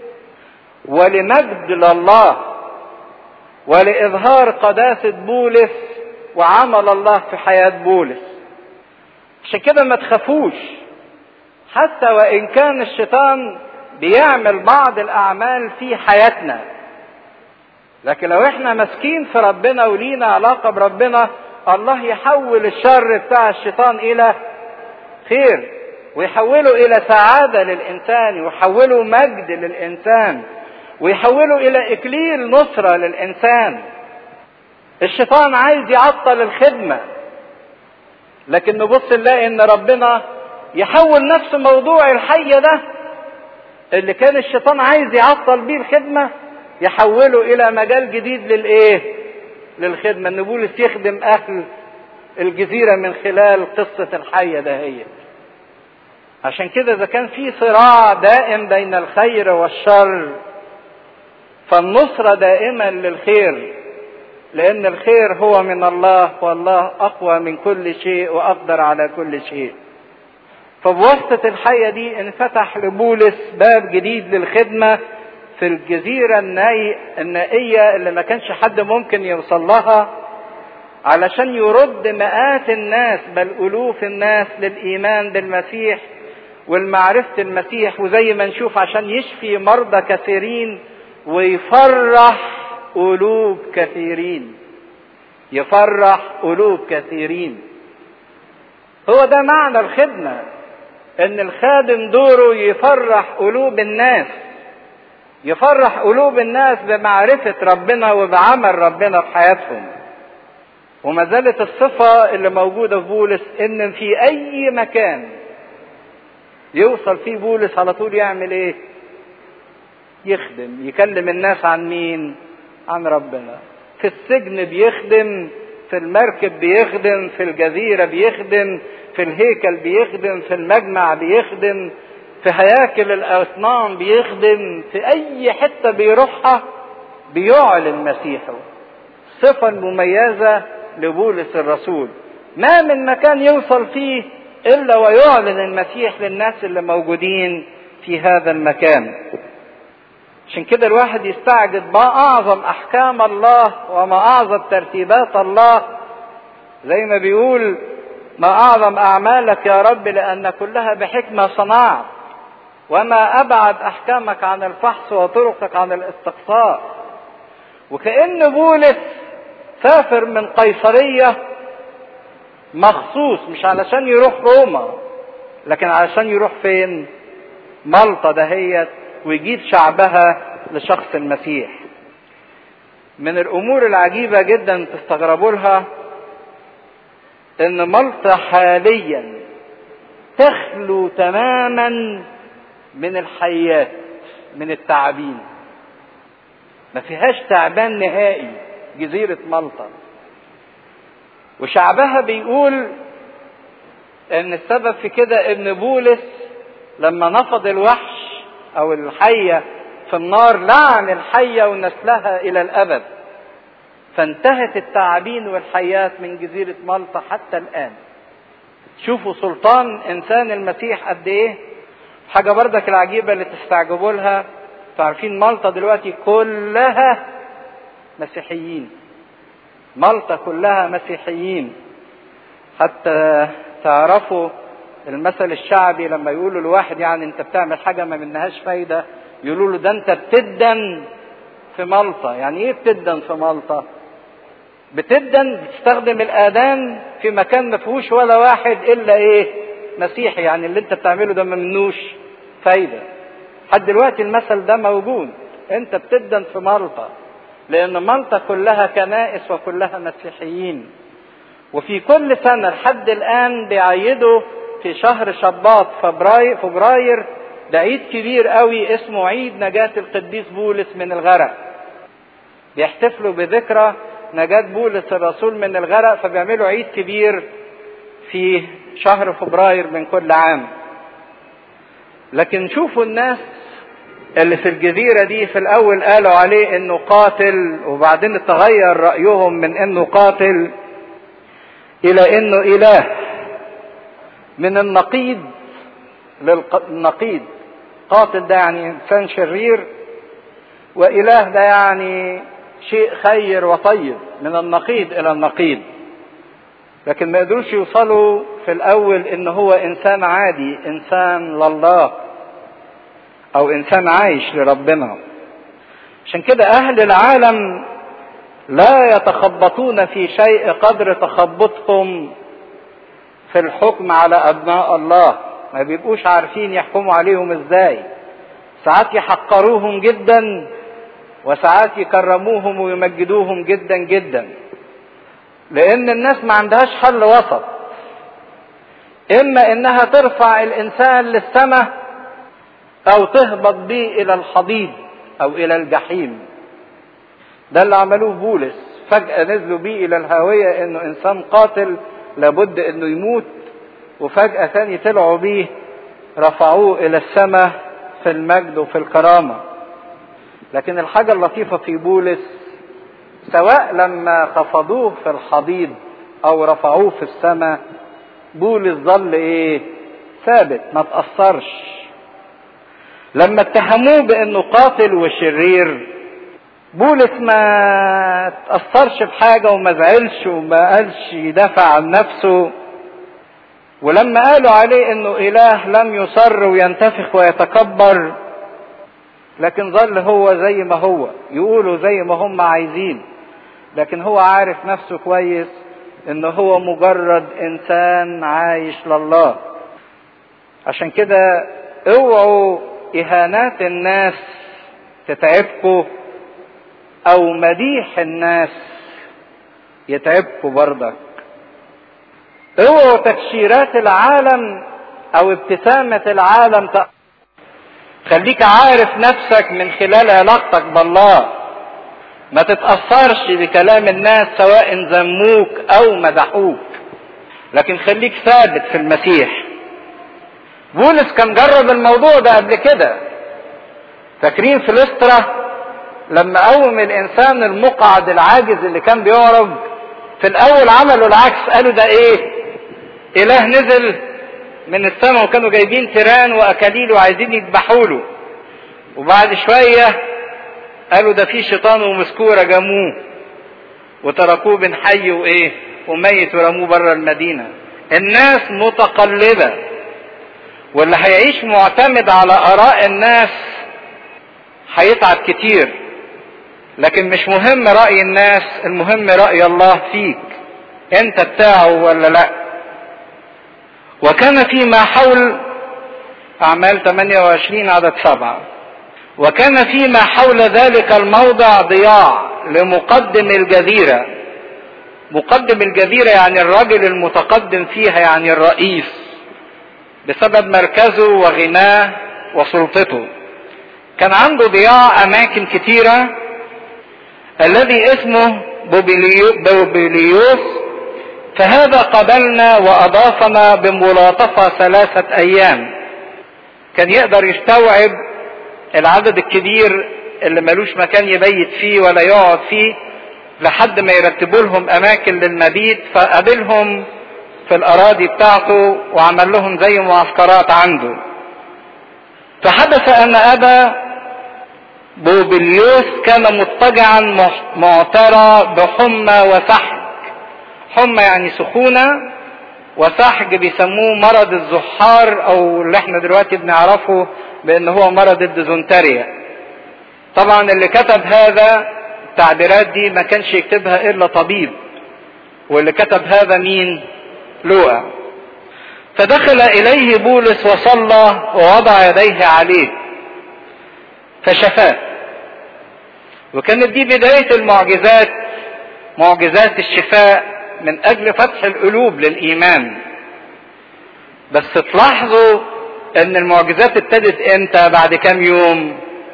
Speaker 1: ولمجد لله ولإظهار قداسة بولس وعمل الله في حياة بولس. عشان كده ما تخافوش، حتى وإن كان الشيطان بيعمل بعض الأعمال في حياتنا، لكن لو احنا ماسكين في ربنا ولينا علاقة بربنا، الله يحول الشر بتاع الشيطان إلى خير، ويحوله إلى سعادة للإنسان، ويحوله مجد للإنسان، ويحوله إلى إكليل نصرة للإنسان. الشيطان عايز يعطل الخدمة، لكن نبص نلاقي إن ربنا يحول نفس موضوع الحية ده اللي كان الشيطان عايز يعطل بيه الخدمة، يحوله إلى مجال جديد للخدمة، إن بولس يخدم أهل الجزيرة من خلال قصة الحية دهية. عشان كده إذا كان في صراع دائم بين الخير والشر، فالنصرة دائما للخير، لأن الخير هو من الله، والله أقوى من كل شيء وأقدر على كل شيء. فبواسطة الحية دي انفتح لبولس باب جديد للخدمة في الجزيرة النائية اللي ما كانش حد ممكن يوصل لها، علشان يرد مئات الناس بل ألوف الناس للإيمان بالمسيح والمعرفة المسيح. وزي ما نشوف عشان يشفي مرضى كثيرين ويفرح قلوب كثيرين، يفرح قلوب كثيرين. هو ده معنى الخدمة، ان الخادم دوره يفرح قلوب الناس، يفرح قلوب الناس بمعرفة ربنا وبعمل ربنا في حياتهم. وما زالت الصفة اللي موجودة في بولس ان في اي مكان يوصل فيه بولس على طول يعمل ايه؟ يخدم، يكلم الناس عن مين؟ عن ربنا. في السجن بيخدم، في المركب بيخدم، في الجزيرة بيخدم، في الهيكل بيخدم، في المجمع بيخدم، في هياكل الأصنام بيخدم، في أي حتة بيروحها بيعلن مسيحه. الصفة المميزة لبولس الرسول، ما من مكان يوصل فيه إلا ويعلن المسيح للناس اللي موجودين في هذا المكان. عشان كده الواحد يستعجب ما أعظم أحكام الله وما أعظم ترتيبات الله، زي ما بيقول ما أعظم أعمالك يا رب لأن كلها بحكمة صنعت، وما أبعد أحكامك عن الفحص وطرقك عن الاستقصاء. وكأن بولس سافر من قيصرية مخصوص مش علشان يروح روما، لكن علشان يروح فين؟ مالطا دهيت، ويجيب شعبها لشخص المسيح. من الأمور العجيبة جدا تستغربوا لها ان مالطا حاليا تخلو تماما من الحيات، من التعابين، ما فيهاش تعبان نهائي جزيرة مالطا. وشعبها بيقول ان السبب في كده ان بولس لما نفض الوحش او الحية في النار لعن الحية ونسلها الى الابد، فانتهت التعابين والحيات من جزيرة مالطا حتى الآن. شوفوا سلطان إنسان المسيح قد إيه. حاجة بردك العجيبة اللي تستعجبوا لها، تعرفين مالطا دلوقتي كلها مسيحيين، مالطا كلها مسيحيين. حتى تعرفوا المثل الشعبي لما يقولوا لواحد يعني أنت بتعمل حاجة ما منهاش فايدة، يقولوا له ده أنت بتدن في مالطا. يعني إيه بتدن في مالطا؟ بتدن بتستخدم الآذان في مكان ما فيهوش ولا واحد إلا إيه؟ مسيحي. يعني اللي أنت بتعمله ده ما منوش فايدة. لحد دلوقتي المثل ده موجود، أنت بتدن في مالطا، لأن مالطا كلها كنائس وكلها مسيحيين. وفي كل سنة لحد الآن بيعيدوا في شهر شباط فبراير ده عيد كبير قوي اسمه عيد نجاة القديس بولس من الغرق. بيحتفلوا بذكرى نجاة بولس الرسول من الغرق، فبيعملوا عيد كبير في شهر فبراير من كل عام. لكن شوفوا الناس اللي في الجزيرة دي في الأول قالوا عليه إنه قاتل، وبعدين تغير رأيهم من إنه قاتل إلى إنه إله. من النقيض للنقيض. قاتل ده يعني إنسان شرير، وإله ده يعني شيء خير وطيب. من النقيض إلى النقيض. لكن ما قدروش يوصلوا في الأول إن هو إنسان عادي، إنسان لله أو إنسان عايش لربنا. عشان كده أهل العالم لا يتخبطون في شيء قدر تخبطهم في الحكم على أبناء الله. ما بيبقوش عارفين يحكموا عليهم إزاي. ساعات يحقروهم جدا، وساعات يكرموهم ويمجدوهم جدا جدا، لأن الناس ما عندهاش حل وسط. إما إنها ترفع الإنسان للسماء أو تهبط به إلى الحضيض أو إلى الجحيم. ده اللي عملوه بولس، فجأة نزلوا به إلى الهاوية إنه إنسان قاتل لابد إنه يموت، وفجأة ثاني طلعوا به رفعوه إلى السماء في المجد وفي الكرامة. لكن الحاجة اللطيفة في بولس، سواء لما خفضوه في الحضيض أو رفعوه في السماء، بولس ظل إيه؟ ثابت ما تأثرش. لما اتهموه بانه قاتل وشرير، بولس ما تأثرش بحاجة وما زعلش وما قالش يدافع عن نفسه. ولما قالوا عليه انه اله لم يصر وينتفخ ويتكبر، لكن ظل هو زي ما هو، يقولوا زي ما هم عايزين، لكن هو عارف نفسه كويس انه هو مجرد انسان عايش لله. عشان كده اوعوا اهانات الناس تتعبكوا او مديح الناس يتعبكوا برضك. اوعوا تكشيرات العالم او ابتسامة العالم خليك عارف نفسك من خلال علاقتك بالله. ما تتأثرش بكلام الناس سواء ذموك او مدحوك، لكن خليك ثابت في المسيح. بولس كان جرب الموضوع ده قبل كده. فاكرين في لسترا لما قوم الانسان المقعد العاجز اللي كان بيعرج، في الاول عملوا العكس، قالوا ده ايه؟ اله نزل من السماء وكانوا جايبين تيران واكاليل وعايزين يذبحوا له. وبعد شويه قالوا ده في شيطان ومسكوره جابوه وتركوه بين حي وايه وميت ورموه بره المدينه. الناس متقلبه، واللي هيعيش معتمد على اراء الناس هيتعب كتير. لكن مش مهم رأي الناس، المهم رأي الله فيك، انت بتاعه ولا لا. وكان فيما حول اعمال 28 عدد 7، وكان فيما حول ذلك الموضع ضياع لمقدم الجزيرة. مقدم الجزيرة يعني الرجل المتقدم فيها، يعني الرئيس، بسبب مركزه وغناه وسلطته. كان عنده ضياع اماكن كتيرة، الذي اسمه بوبليوس، فهذا قبلنا واضافنا بملاطفة 3 ايام. كان يقدر يستوعب العدد الكبير اللي ملوش مكان يبيت فيه ولا يقعد فيه، لحد ما يرتبوا لهم اماكن للمبيت. فقابلهم في الاراضي بتاعته وعمل لهم زي معسكرات عنده. فحدث ان ابا بوبليوس كان مضطجعا معترى بحمى وسحج. حمى يعني سخونة، وسحج بيسموه مرض الزحار، او اللي احنا دلوقتي بنعرفه بان هو مرض الديزنتريا. طبعا اللي كتب هذا التعبيرات دي ما كانش يكتبها الا طبيب، واللي كتب هذا مين؟ لوقا. فدخل اليه بولس وصلى ووضع يديه عليه فشفاه. وكانت دي بداية المعجزات، معجزات الشفاء من اجل فتح القلوب للايمان. بس تلاحظوا ان المعجزات ابتدت امتى؟ بعد كام يوم.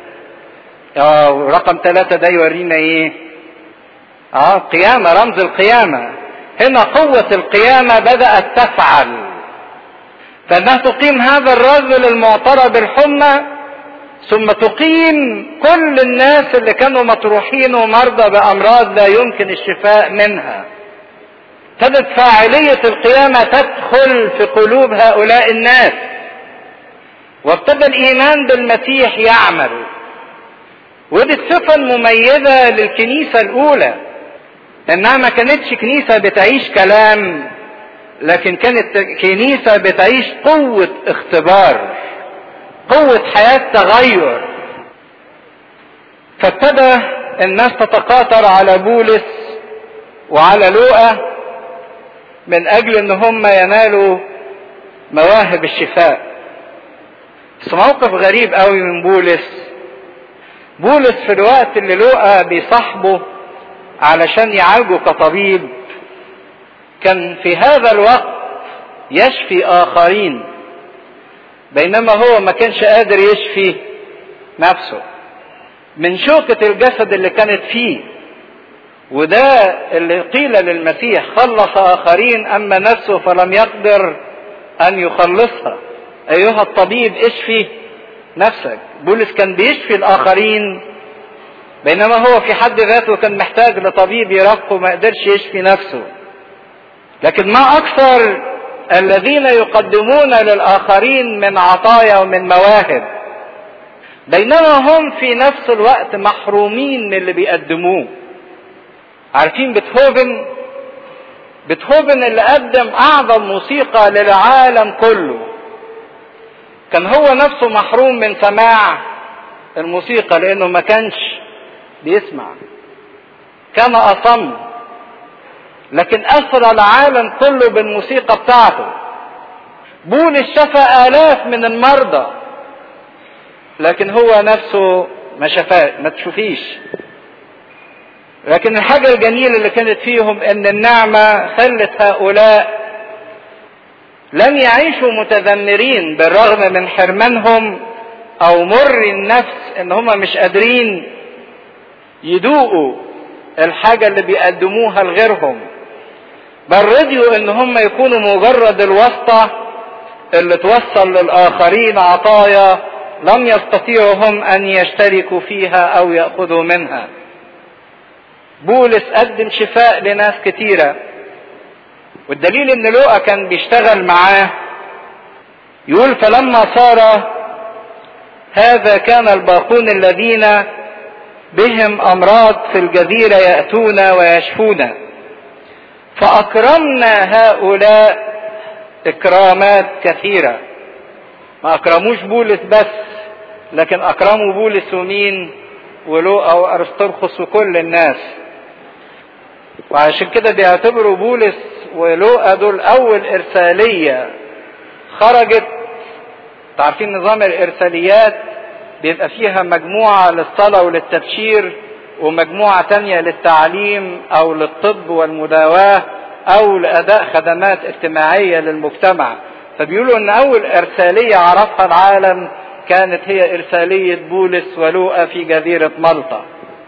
Speaker 1: رقم 3 ده يورينا ايه؟ قيامة، رمز القيامة. هنا قوة القيامة بدأت تفعل، فانها تقيم هذا الرجل المعترى بالحمى، ثم تقيم كل الناس اللي كانوا مطروحين ومرضى بأمراض لا يمكن الشفاء منها. ابتدت فاعلية القيامة تدخل في قلوب هؤلاء الناس، وابتدى الإيمان بالمسيح يعمل. ودي الصفة المميزة للكنيسة الأولى، إنها ما كانتش كنيسة بتعيش كلام، لكن كانت كنيسة بتعيش قوة اختبار، قوة حياة تغير. فابتدى الناس تتقاطر على بولس وعلى لوقا من اجل ان هم ينالوا مواهب الشفاء. بس موقف غريب قوي من بولس في الوقت اللي لوقا بيصاحبه علشان يعالجه كطبيب، كان في هذا الوقت يشفي اخرين، بينما هو ما كانش قادر يشفي نفسه من شوكة الجسد اللي كانت فيه. وده اللي قيل للمسيح: خلص آخرين أما نفسه فلم يقدر أن يخلصها. أيها الطبيب اشفي نفسك. بولس كان بيشفي الآخرين، بينما هو في حد ذاته كان محتاج لطبيب يرقه، ما قدرش يشفي نفسه. لكن ما أكثر الذين يقدمون للآخرين من عطايا ومن مواهب، بينما هم في نفس الوقت محرومين من اللي بيقدموه. عارفين بيتهوفن اللي قدم أعظم موسيقى للعالم كله، كان هو نفسه محروم من سماع الموسيقى لأنه ما كانش بيسمع، كان أصم، لكن أسرى العالم كله بالموسيقى بتاعته. بولس شفى آلاف من المرضى، لكن هو نفسه ما شفاه، ما تشوفيش. لكن الحاجة الجميلة اللي كانت فيهم ان النعمة خلت هؤلاء لم يعيشوا متذمرين بالرغم من حرمانهم او مر النفس ان هم مش قادرين يدوقوا الحاجة اللي بيقدموها لغيرهم، بل رضيوا ان هم يكونوا مجرد الواسطة اللي توصل للآخرين عطايا لم يستطيعوا هم ان يشتركوا فيها او يأخذوا منها. بولس قدم شفاء لناس كتيرة، والدليل ان لوقا كان بيشتغل معاه. يقول فلما صار هذا كان الباقون الذين بهم امراض في الجزيرة يأتون ويشفون، فاكرمنا هؤلاء اكرامات كثيرة. ما اكرموش بولس بس، لكن اكرموا بولس ومين؟ ولوقا وارسطرخس وكل الناس. وعشان كده بيعتبروا بولس ولوقا دول اول ارسالية خرجت. تعرفين نظام الارساليات بيبقى فيها مجموعة للصلاة وللتبشير، ومجموعة تانية للتعليم او للطب والمداواة او لاداء خدمات اجتماعية للمجتمع. فبيقولوا ان اول ارسالية عرفها العالم كانت هي ارسالية بولس ولوقا في جزيرة مالطا.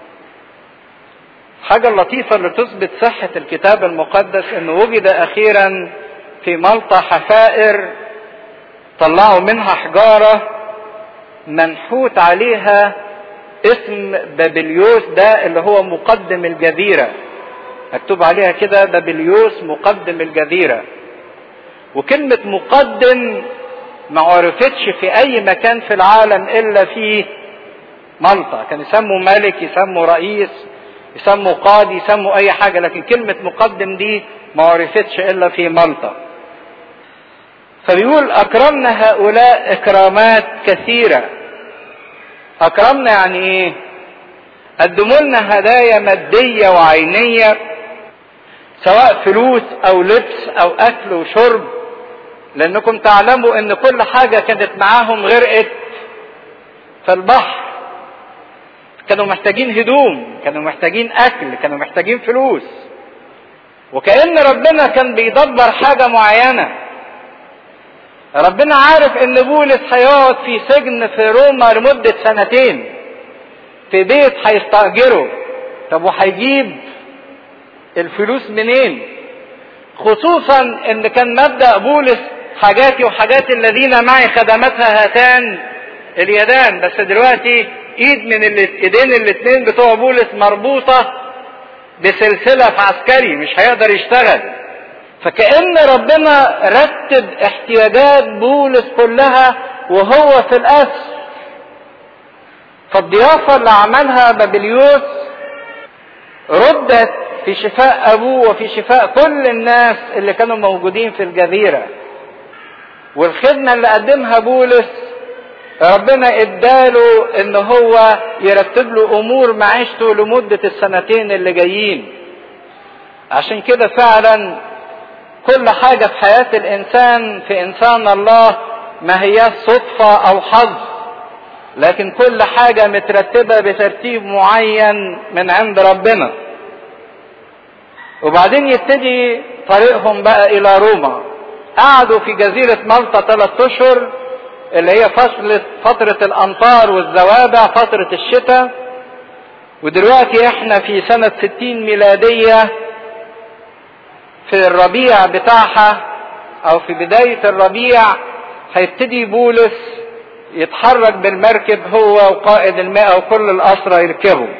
Speaker 1: حاجة اللطيفة اللي تثبت صحة الكتاب المقدس انه وجد اخيرا في مالطا حفائر طلعوا منها حجارة منحوت عليها اسم بابليوس، ده اللي هو مقدم الجزيرة، مكتوب عليها كده بابليوس مقدم الجزيرة. وكلمة مقدم ما عرفتش في اي مكان في العالم الا في مالطا. كان يسموا ملك، يسموا رئيس، يسموا قاضي، يسموا اي حاجة، لكن كلمة مقدم دي ما عرفتش الا في مالطا. فبيقول اكرمنا هؤلاء اكرامات كثيرة. اكرمنا يعني ايه؟ قدموا لنا هدايا مادية وعينية، سواء فلوس او لبس او اكل وشرب، لانكم تعلموا ان كل حاجة كانت معاهم غرقت في البحر. كانوا محتاجين هدوم، كانوا محتاجين اكل، كانوا محتاجين فلوس، وكأن ربنا كان بيدبر حاجة معينة. ربنا عارف ان بولس هيقعد في سجن في روما لمدة 2 سنين في بيت هيستأجره. طب وهيجيب الفلوس منين؟ خصوصا ان كان مبدأ بولس حاجاتي وحاجات الذين معي خدمتها هاتان اليدان. بس دلوقتي ايد من الايدين الاثنين بتوع بولس مربوطة بسلسلة في عسكري، مش هيقدر يشتغل. فكأن ربنا رتب احتياجات بولس كلها وهو في الأسر. فالضيافة اللي عملها بابليوس ردت في شفاء أبوه وفي شفاء كل الناس اللي كانوا موجودين في الجزيرة. والخدمة اللي قدمها بولس ربنا اداله ان هو يرتب له امور معيشته لمدة 2 سنين اللي جايين. عشان كده فعلا كل حاجة في حياة الانسان في انسان الله ما هي صدفة او حظ، لكن كل حاجة مترتبة بترتيب معين من عند ربنا. وبعدين يبتدي طريقهم بقى الى روما. قعدوا في جزيرة مالطا 3 اشهر، اللي هي فترة الامطار والزوابع، فترة الشتاء. ودلوقتي احنا في سنة 60 ميلادية في الربيع بتاعها او في بداية الربيع هيبتدي بولس يتحرك بالمركب هو وقائد الماء وكل الاسرى يركبوا.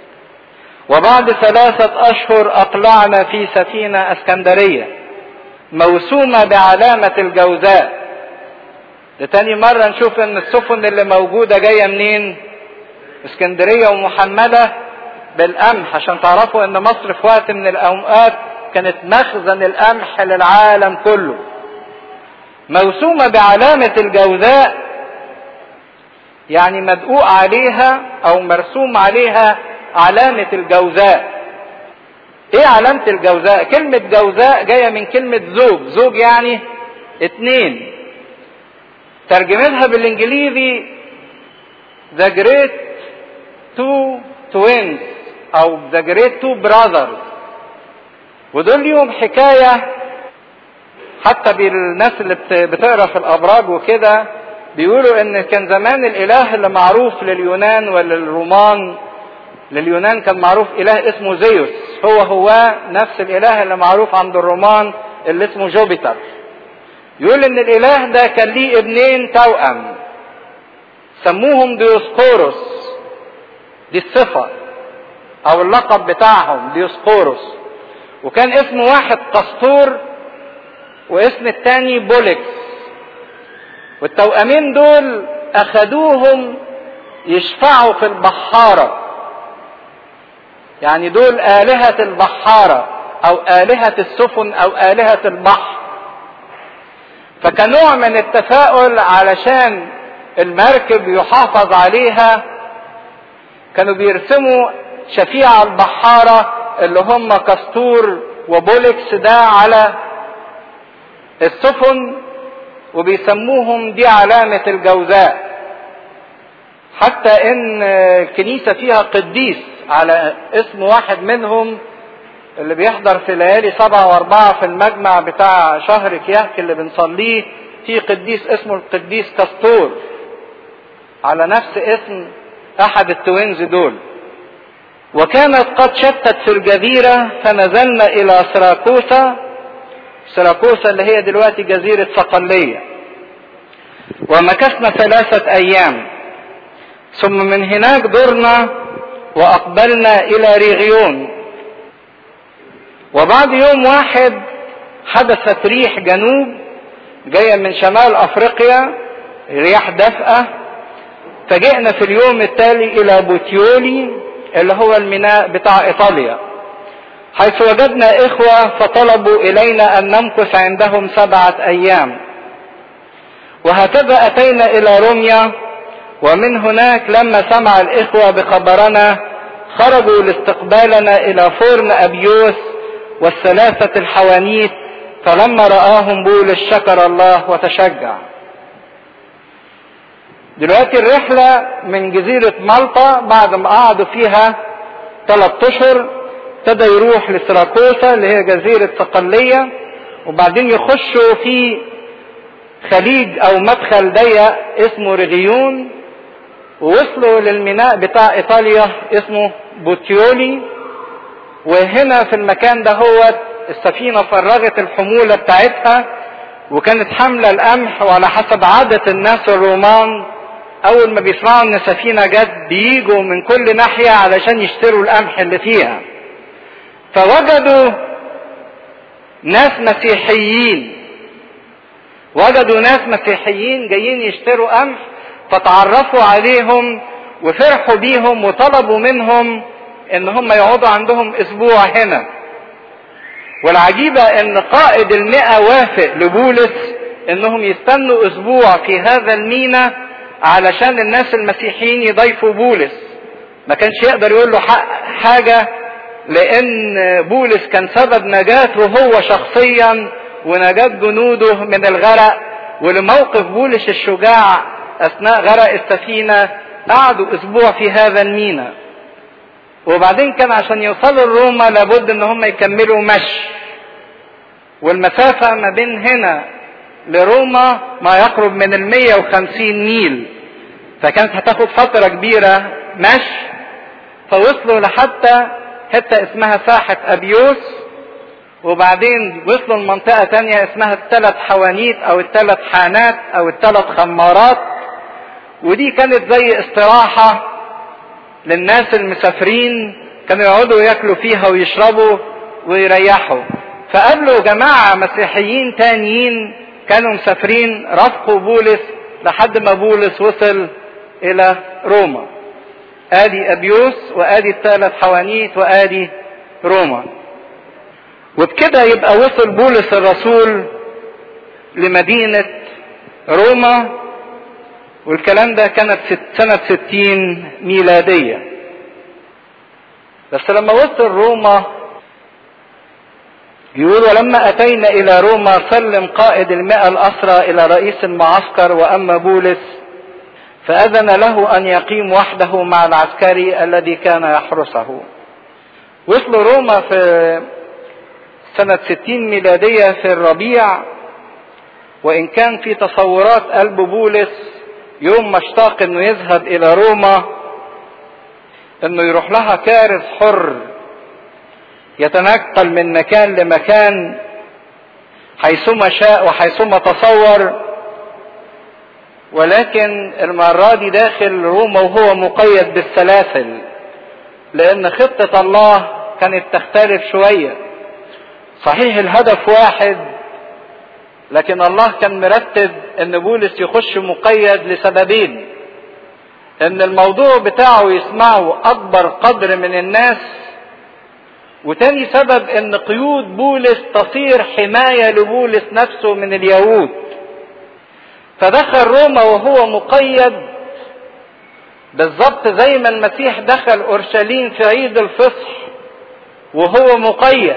Speaker 1: وبعد 3 اشهر اقلعنا في سفينة اسكندرية. موسومة بعلامة الجوزاء. لتاني مرة نشوف ان السفن اللي موجودة جاية منين؟ اسكندرية ومحملة بالقمح، عشان تعرفوا ان مصر في وقت من الاوقات كانت مخزن القمح للعالم كله. موسومة بعلامة الجوزاء يعني مدقوق عليها او مرسوم عليها علامة الجوزاء. ايه علامة الجوزاء؟ كلمة جوزاء جاية من كلمة زوج، زوج يعني اتنين. ترجمتها بالانجليزي The Great Two Twins او The Great Two Brothers. ودول ليهم حكاية حتى بالناس اللي بتقرا في الابراج وكده، بيقولوا ان كان زمان الاله اللي معروف لليونان وللرومان، لليونان كان معروف اله اسمه زيوس، هو نفس الاله اللي معروف عند الرومان اللي اسمه جوبيتر. يقول ان الاله ده كان ليه ابنين توأم سموهم ديوسقوروس، دي الصفة او اللقب بتاعهم ديوسقوروس. وكان اسم واحد قسطور واسم التاني بولكس. والتوأمين دول اخدوهم يشفعوا في البحارة، يعني دول آلهة البحارة او آلهة السفن او آلهة البحر. فكنوع من التفاؤل علشان المركب يحافظ عليها كانوا بيرسموا شفيع البحارة اللي هم كستور وبولكس ده على السفن، وبيسموهم دي علامة الجوزاء. حتى ان الكنيسة فيها قديس على اسم واحد منهم اللي بيحضر في ليالي 7 و4 في المجمع بتاع شهر كياك اللي بنصليه، في قديس اسمه القديس كستور على نفس اسم احد التوينز دول. وكانت قد شتت في الجزيرة فنزلنا الى سراكوسا، سراكوسا اللي هي دلوقتي جزيرة صقلية، ومكثنا 3 ايام. ثم من هناك درنا واقبلنا الى ريغيون. وبعد يوم واحد حدثت ريح جنوب جاية من شمال افريقيا، رياح دافئة. فجئنا في اليوم التالي الى بوتيولي اللي هو الميناء بتاع ايطاليا، حيث وجدنا اخوة فطلبوا الينا ان نمكث عندهم 7 ايام. وهكذا اتينا الى روميا، ومن هناك لما سمع الاخوة بخبرنا خرجوا لاستقبالنا الى فرن ابيوس والثلاثة الحوانيت. فلما رآهم بولس شكر الله وتشجع. دلوقتي الرحلة من جزيرة مالطا بعد ما قعدوا فيها 3 اشهر ابتدى يروح لسراكوسا اللي هي جزيرة صقلية، وبعدين يخشوا في خليج او مدخل ضيق اسمه ريغيون، ووصلوا للميناء بتاع ايطاليا اسمه بوتيولي. وهنا في المكان ده هو السفينة فرغت الحمولة بتاعتها، وكانت حاملة القمح. وعلى حسب عادة الناس الرومان اول ما بيسمعوا ان سفينة جت بييجوا من كل ناحية علشان يشتروا القمح اللي فيها. فوجدوا ناس مسيحيين، جايين يشتروا قمح، فتعرفوا عليهم وفرحوا بيهم وطلبوا منهم ان هم يقعدوا عندهم اسبوع هنا. والعجيبة ان قائد 100 وافق لبولس انهم يستنوا اسبوع في هذا الميناء علشان الناس المسيحيين يضيفوا بولس. ما كانش يقدر يقول له حاجة، لان بولس كان سبب نجاته هو شخصيا ونجاة جنوده من الغرق. ولموقف بولس الشجاع اثناء غرق السفينة قعدوا اسبوع في هذا الميناء. وبعدين كان عشان يوصلوا لروما لابد ان هم يكملوا مشي، والمسافة ما بين هنا لروما ما يقرب من 150 ميل، فكانت هتاخد فترة كبيرة مشي. فوصلوا لحتى حتة اسمها ساحة ابيوس، وبعدين وصلوا لمنطقة تانية اسمها 3 حوانيت او 3 حانات او 3 خمارات. ودي كانت زي استراحة للناس المسافرين، كانوا يقعدوا ياكلوا فيها ويشربوا ويريحوا. فقابلوا جماعة مسيحيين تانيين كانوا مسافرين رافقوا بولس لحد ما بولس وصل الى روما. ادي ابيوس وادي الثلاث حوانيت وادي روما. وبكده يبقى وصل بولس الرسول لمدينة روما، والكلام ده كانت سنة 60 ميلادية. بس لما وصل روما يقول: ولما اتينا الى روما سلم قائد 100 الاسرى الى رئيس المعسكر، واما بولس فاذن له ان يقيم وحده مع العسكري الذي كان يحرسه. وصلوا روما في سنة 60 ميلادية في الربيع، وان كان في تصورات قلب بولس يوم ما اشتاق انه يذهب الى روما انه يروح لها كارث حر يتنقل من مكان لمكان حيثما شاء وحيثما تصور، ولكن المرة دي داخل روما وهو مقيد بالسلاسل، لان خطة الله كانت تختلف شوية. صحيح الهدف واحد، لكن الله كان مرتب ان بولس يخش مقيد لسببين: ان الموضوع بتاعه يسمعه اكبر قدر من الناس، وتاني سبب ان قيود بولس تصير حماية لبولس نفسه من اليهود. فدخل روما وهو مقيد بالضبط زي ما المسيح دخل اورشليم في عيد الفصح وهو مقيد.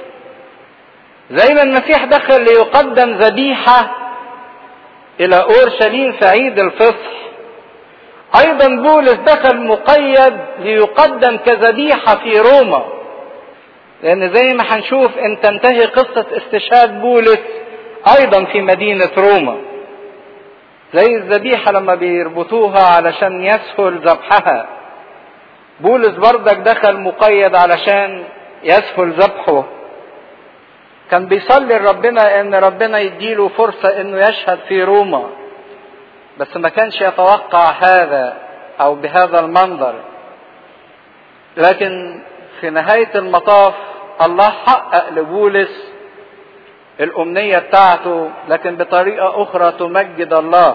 Speaker 1: زي ما المسيح دخل ليقدم ذبيحة الى اورشليم في عيد الفصح، ايضا بولس دخل مقيد ليقدم كذبيحة في روما. لان زي ما هنشوف ان تنتهي قصة استشهاد بولس ايضا في مدينة روما، زي الذبيحة لما بيربطوها علشان يسهل ذبحها، بولس بردك دخل مقيد علشان يسهل ذبحه. كان بيصلي لربنا ان ربنا يديله فرصة انه يشهد في روما، بس ما كانش يتوقع هذا او بهذا المنظر. لكن في نهاية المطاف الله حقق لبولس الأمنية بتاعته، لكن بطريقة أخرى تمجد الله.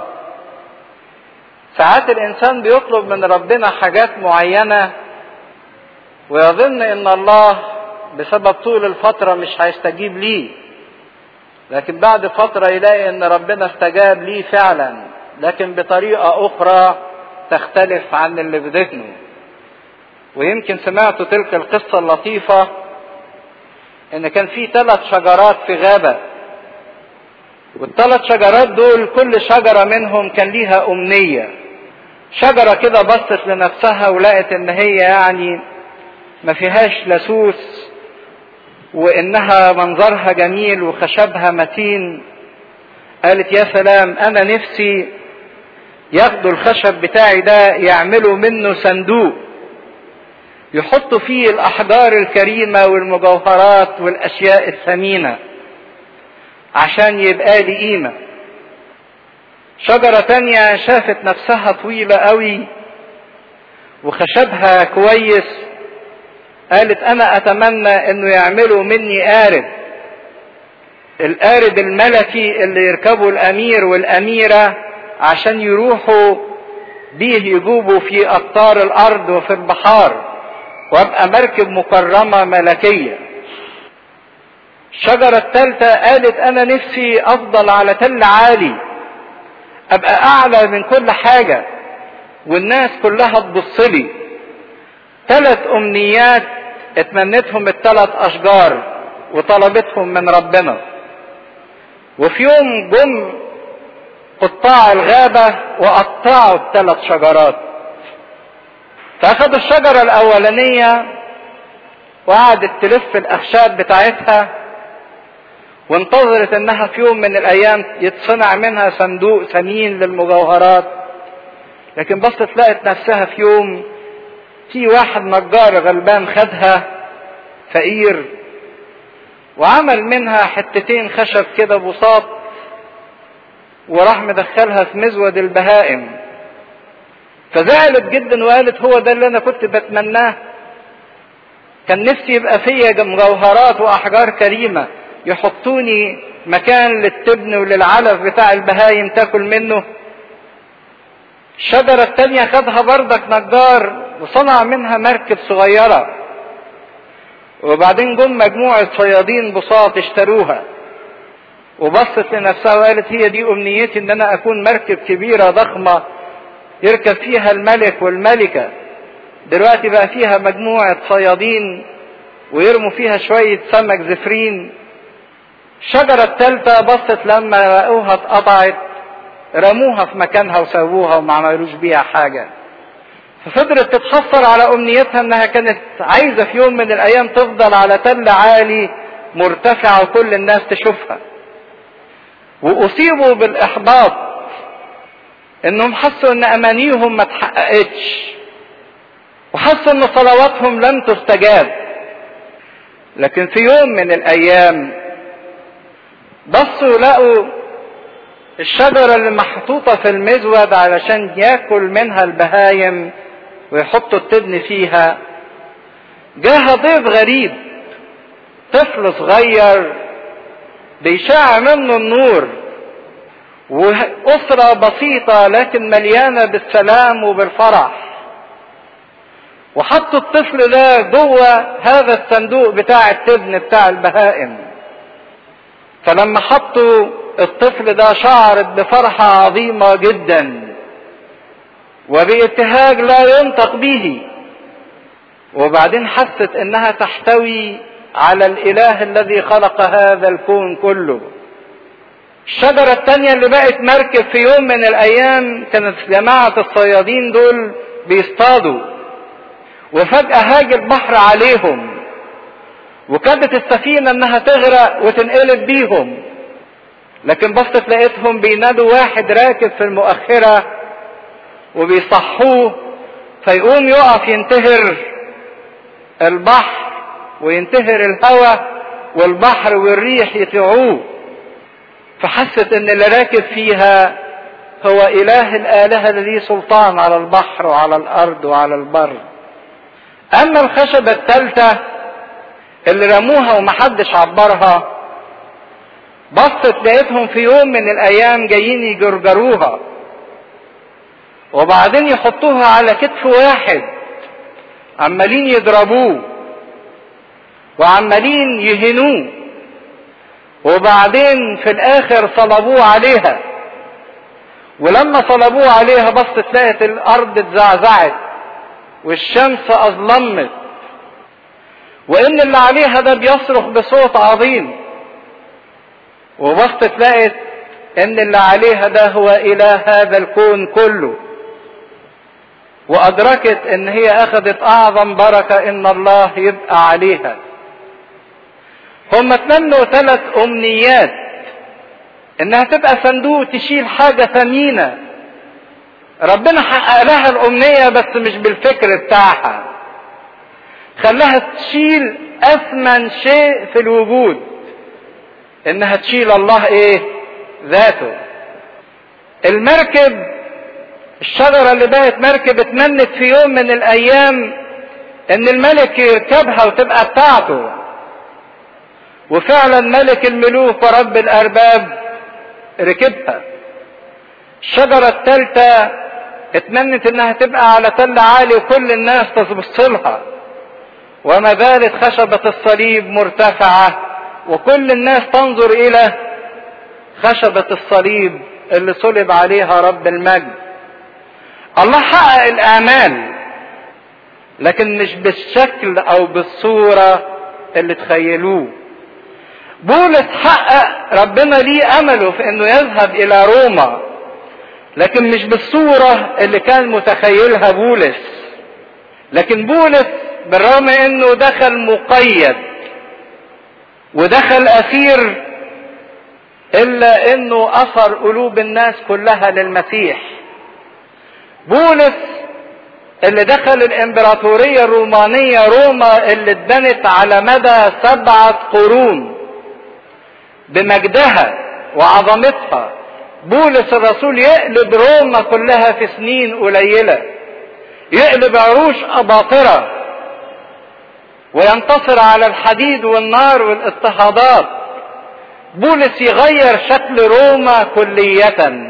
Speaker 1: ساعات الإنسان بيطلب من ربنا حاجات معينة ويظن إن الله بسبب طول الفترة مش هيستجيب ليه، لكن بعد فترة يلاقي إن ربنا استجاب ليه فعلا، لكن بطريقة أخرى تختلف عن اللي في ذهنه. ويمكن سمعتوا تلك القصة اللطيفة ان كان في 3 شجرات في غابة، وال3 شجرات دول كل شجرة منهم كان ليها امنية. شجرة كده بصت لنفسها ولقت ان هي يعني ما فيهاش لسوس، وانها منظرها جميل وخشبها متين. قالت: يا سلام، انا نفسي ياخدوا الخشب بتاعي ده يعملوا منه صندوق يحطوا فيه الأحجار الكريمة والمجوهرات والأشياء الثمينة عشان يبقى لي قيمة. شجرة تانية شافت نفسها طويلة قوي وخشبها كويس، قالت: أنا أتمنى إنه يعملوا مني قارب، القارب الملكي اللي يركبه الأمير والأميرة عشان يروحوا بيه يجوبوا في أقطار الأرض وفي البحار، وابقى مركب مكرمة ملكية. الشجرة الثالثة قالت: انا نفسي افضل على تل عالي، ابقى اعلى من كل حاجة والناس كلها تبصلي. 3 امنيات اتمنتهم ال3 اشجار وطلبتهم من ربنا. وفي يوم جم قطاع الغابة وقطعوا ال3 شجرات، فاخدوا الشجرة الاولانية وقعدت تلف الاخشاب بتاعتها وانتظرت انها في يوم من الايام يتصنع منها صندوق ثمين للمجوهرات. لكن بصت لقت نفسها في يوم في واحد نجار غلبان خدها فقير وعمل منها حتتين خشب كده بساط وراح مدخلها في مزود البهائم. فزعلت جدا وقالت: هو ده اللي انا كنت بتمناه، كان نفسي يبقى فيا مجوهرات واحجار كريمة يحطوني مكان للتبن وللعلف بتاع البهايم تاكل منه. الشجرة التانية خدها بردك نجار وصنع منها مركب صغيرة، وبعدين جم مجموعة صيادين بساط اشتروها، وبصت لنفسها وقالت هي دي امنيتي، ان انا اكون مركب كبيرة ضخمة يركب فيها الملك والملكة. دلوقتي بقى فيها مجموعة صيادين ويرموا فيها شوية سمك زفرين. الشجرة الثالثة بصت لما لقوها اتقطعت رموها في مكانها وسووها وما عملوش بيها حاجة. ففضلت تتحسر على امنيتها انها كانت عايزة في يوم من الايام تفضل على تل عالي مرتفع وكل الناس تشوفها. واصيبوا بالاحباط انهم حسوا ان امانيهم ما اتحققتش، وحسوا ان صلواتهم لم تستجاب. لكن في يوم من الايام بصوا لقوا الشجرة اللي محطوطة في المزود علشان ياكل منها البهايم ويحطوا التبن فيها، جاها ضيف غريب، طفل صغير بيشع منه النور، وأسرة بسيطة لكن مليانة بالسلام وبالفرح. وحطوا الطفل ده جوه هذا الصندوق بتاع التبن بتاع البهائم. فلما حطوا الطفل ده شعرت بفرحة عظيمة جدا وبابتهاج لا ينطق به، وبعدين حست انها تحتوي على الاله الذي خلق هذا الكون كله. الشجرة التانية اللي بقت مركب في يوم من الايام كانت جماعة الصيادين دول بيصطادوا، وفجأة هاج البحر عليهم وكادت السفينة انها تغرق وتنقلب بيهم. لكن بصت لقيتهم بينادوا واحد راكب في المؤخرة وبيصحوه، فيقوم يقف ينتهر البحر وينتهر الهواء والبحر والريح يطيعوه. فحست ان اللي راكب فيها هو اله الالهة الذي سلطان على البحر وعلى الارض وعلى البر. اما الخشبة الثالثة اللي رموها ومحدش عبرها، بصت لقيتهم في يوم من الايام جايين يجرجروها وبعدين يحطوها على كتف واحد، عمالين يضربوه وعمالين يهنوه، وبعدين في الاخر صلبوه عليها. ولما صلبوه عليها بصت لقيت الارض اتزعزعت والشمس اظلمت، وان اللي عليها ده بيصرخ بصوت عظيم. وبصت لقيت ان اللي عليها ده هو اله هذا الكون كله، وادركت ان هي اخذت اعظم بركة ان الله يبقى عليها. هم تمنوا 3 امنيات، انها تبقى صندوق تشيل حاجة ثمينة. ربنا حقق لها الامنية بس مش بالفكر بتاعها، خلاها تشيل اثمن شيء في الوجود، انها تشيل الله ايه؟ ذاته. المركب، الشجرة اللي بقت مركب اتمنت في يوم من الايام ان الملك يركبها وتبقى بتاعته، وفعلا ملك الملوك ورب الارباب ركبها. الشجرة الثالثة اتمنت انها تبقى على تل عالي وكل الناس تبص لها، وما زالت خشبة الصليب مرتفعة وكل الناس تنظر الى خشبة الصليب اللي صلب عليها رب المجد. الله حقق الاعمال لكن مش بالشكل او بالصورة اللي تخيلوه. بولس حقق ربنا ليه امله في انه يذهب الى روما، لكن مش بالصورة اللي كان متخيلها بولس. لكن بولس بالرغم انه دخل مقيد ودخل اسير، الا انه اثر قلوب الناس كلها للمسيح. بولس اللي دخل الامبراطورية الرومانية روما اللي اتبنت على مدى 7 قرون بمجدها وعظمتها، بولس الرسول يقلب روما كلها في سنين قليلة، يقلب عروش أباطرة وينتصر على الحديد والنار والاضطهادات بولس يغير شكل روما كلية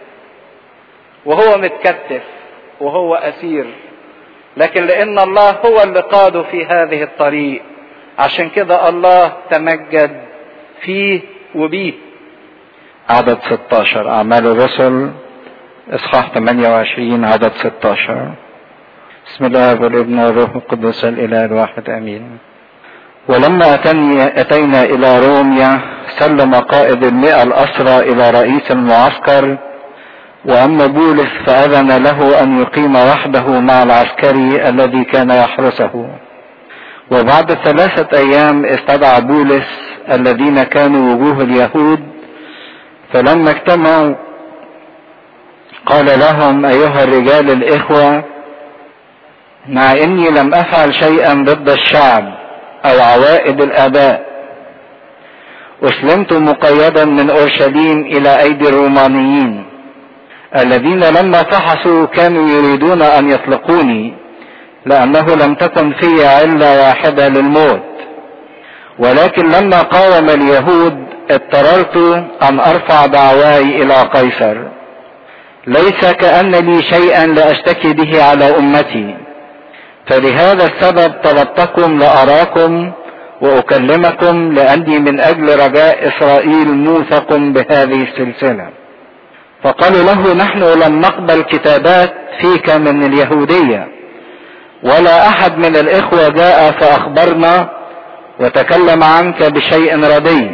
Speaker 1: وهو متكتف وهو أسير، لكن لأن الله هو اللي قاده في هذه الطريق، عشان كده الله تمجد فيه وبيه.
Speaker 2: عدد 16 أعمال الرسل إصحاح 28 عدد 16. بسم الله والابن والروح القدس الإله الواحد آمين. ولما أتينا إلى روميا سلم قائد 100 الأسرى إلى رئيس المعسكر، وأما بولس فأذن له أن يقيم وحده مع العسكري الذي كان يحرسه. وبعد 3 أيام استدعى بولس الذين كانوا وجوه اليهود، فلما اجتمعوا قال لهم: أيها الرجال الإخوة، مع إني لم أفعل شيئا ضد الشعب أو عوائد الآباء، أسلمت مقيدا من أورشليم إلى أيدي الرومانيين الذين لما فحصوا كانوا يريدون أن يطلقوني، لأنه لم تكن في علة واحدة للموت. ولكن لما قاوم اليهود اضطررت أن أرفع دعواي إلى قيصر، ليس كأن لي شيئا لأشتكي به على أمتي، فلهذا السبب طلبتكم لأراكم وأكلمكم، لأني من أجل رجاء إسرائيل موثق بهذه السلسلة. فقالوا له: نحن لم نقبل كتابات فيك من اليهودية، ولا أحد من الإخوة جاء فأخبرنا وتكلم عنك بشيء ردي،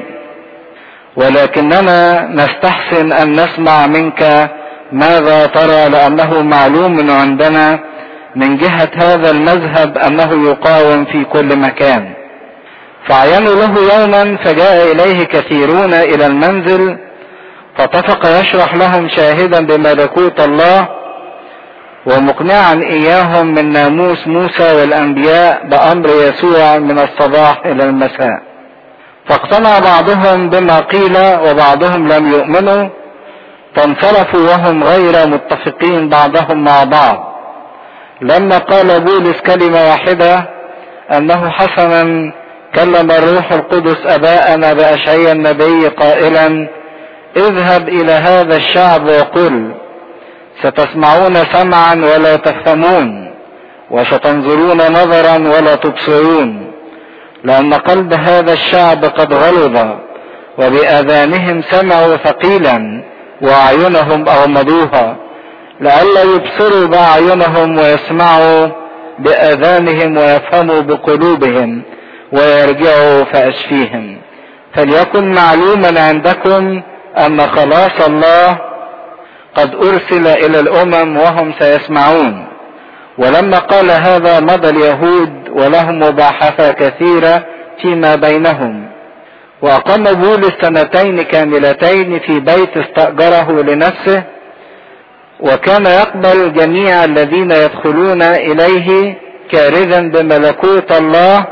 Speaker 2: ولكننا نستحسن أن نسمع منك ماذا ترى، لأنه معلوم عندنا من جهة هذا المذهب أنه يقاوم في كل مكان. فعينوا له يوما، فجاء إليه كثيرون إلى المنزل، فطفق يشرح لهم شاهدا بملكوت الله ومقنعا إياهم من ناموس موسى والأنبياء بأمر يسوع من الصباح إلى المساء. فاقتنع بعضهم بما قيل وبعضهم لم يؤمنوا، فانصرفوا وهم غير متفقين بعضهم مع بعض. لما قال بولس كلمة واحدة أنه حسنا كلم الروح القدس أباءنا بأشعياء النبي قائلا: اذهب إلى هذا الشعب وقل: ستسمعون سمعا ولا تفهمون، وستنظرون نظرا ولا تبصرون، لأن قلب هذا الشعب قد غلظ، وبآذانهم سمعوا ثقيلا وأعينهم أغمضوها، لئلا يبصروا بأعينهم ويسمعوا بآذانهم ويفهموا بقلوبهم ويرجعوا فأشفيهم. فليكن معلوما عندكم أن خلاص الله قد أرسل إلى الأمم وهم سيسمعون. ولما قال هذا مضى اليهود ولهم مباحثة كثيرة فيما بينهم. وأقام بولس 2 كاملتين في بيت استأجره لنفسه، وكان يقبل جميع الذين يدخلون إليه كارزا بملكوت الله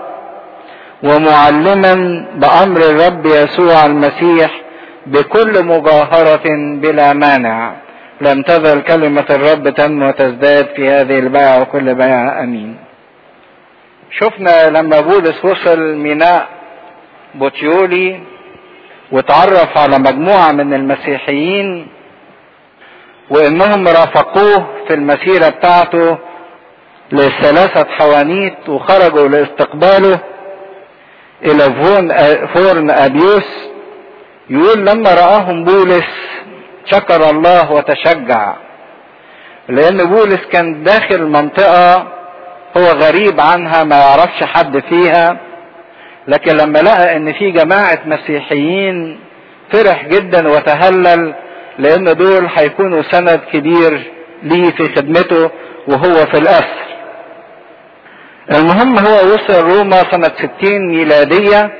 Speaker 2: ومعلما بأمر الرب يسوع المسيح بكل مجاهرة بلا مانع. لم تزل كلمة الرب تنمو وتزداد في هذه البيعة وكل بيعة. أمين. شفنا لما بولس وصل ميناء بوتيولي وتعرف على مجموعة من المسيحيين، وانهم رافقوه في المسيرة بتاعته ل3 حوانيت، وخرجوا لاستقباله الى فورن ابيوس. يقول لما رآهم بولس شكر الله وتشجع، لان بولس كان داخل منطقة هو غريب عنها، ما يعرفش حد فيها، لكن لما لقى ان في جماعة مسيحيين فرح جدا وتهلل، لان دول هيكونوا سند كبير ليه في خدمته وهو في الاسر. المهم هو وصل روما سنة 60 ميلادية،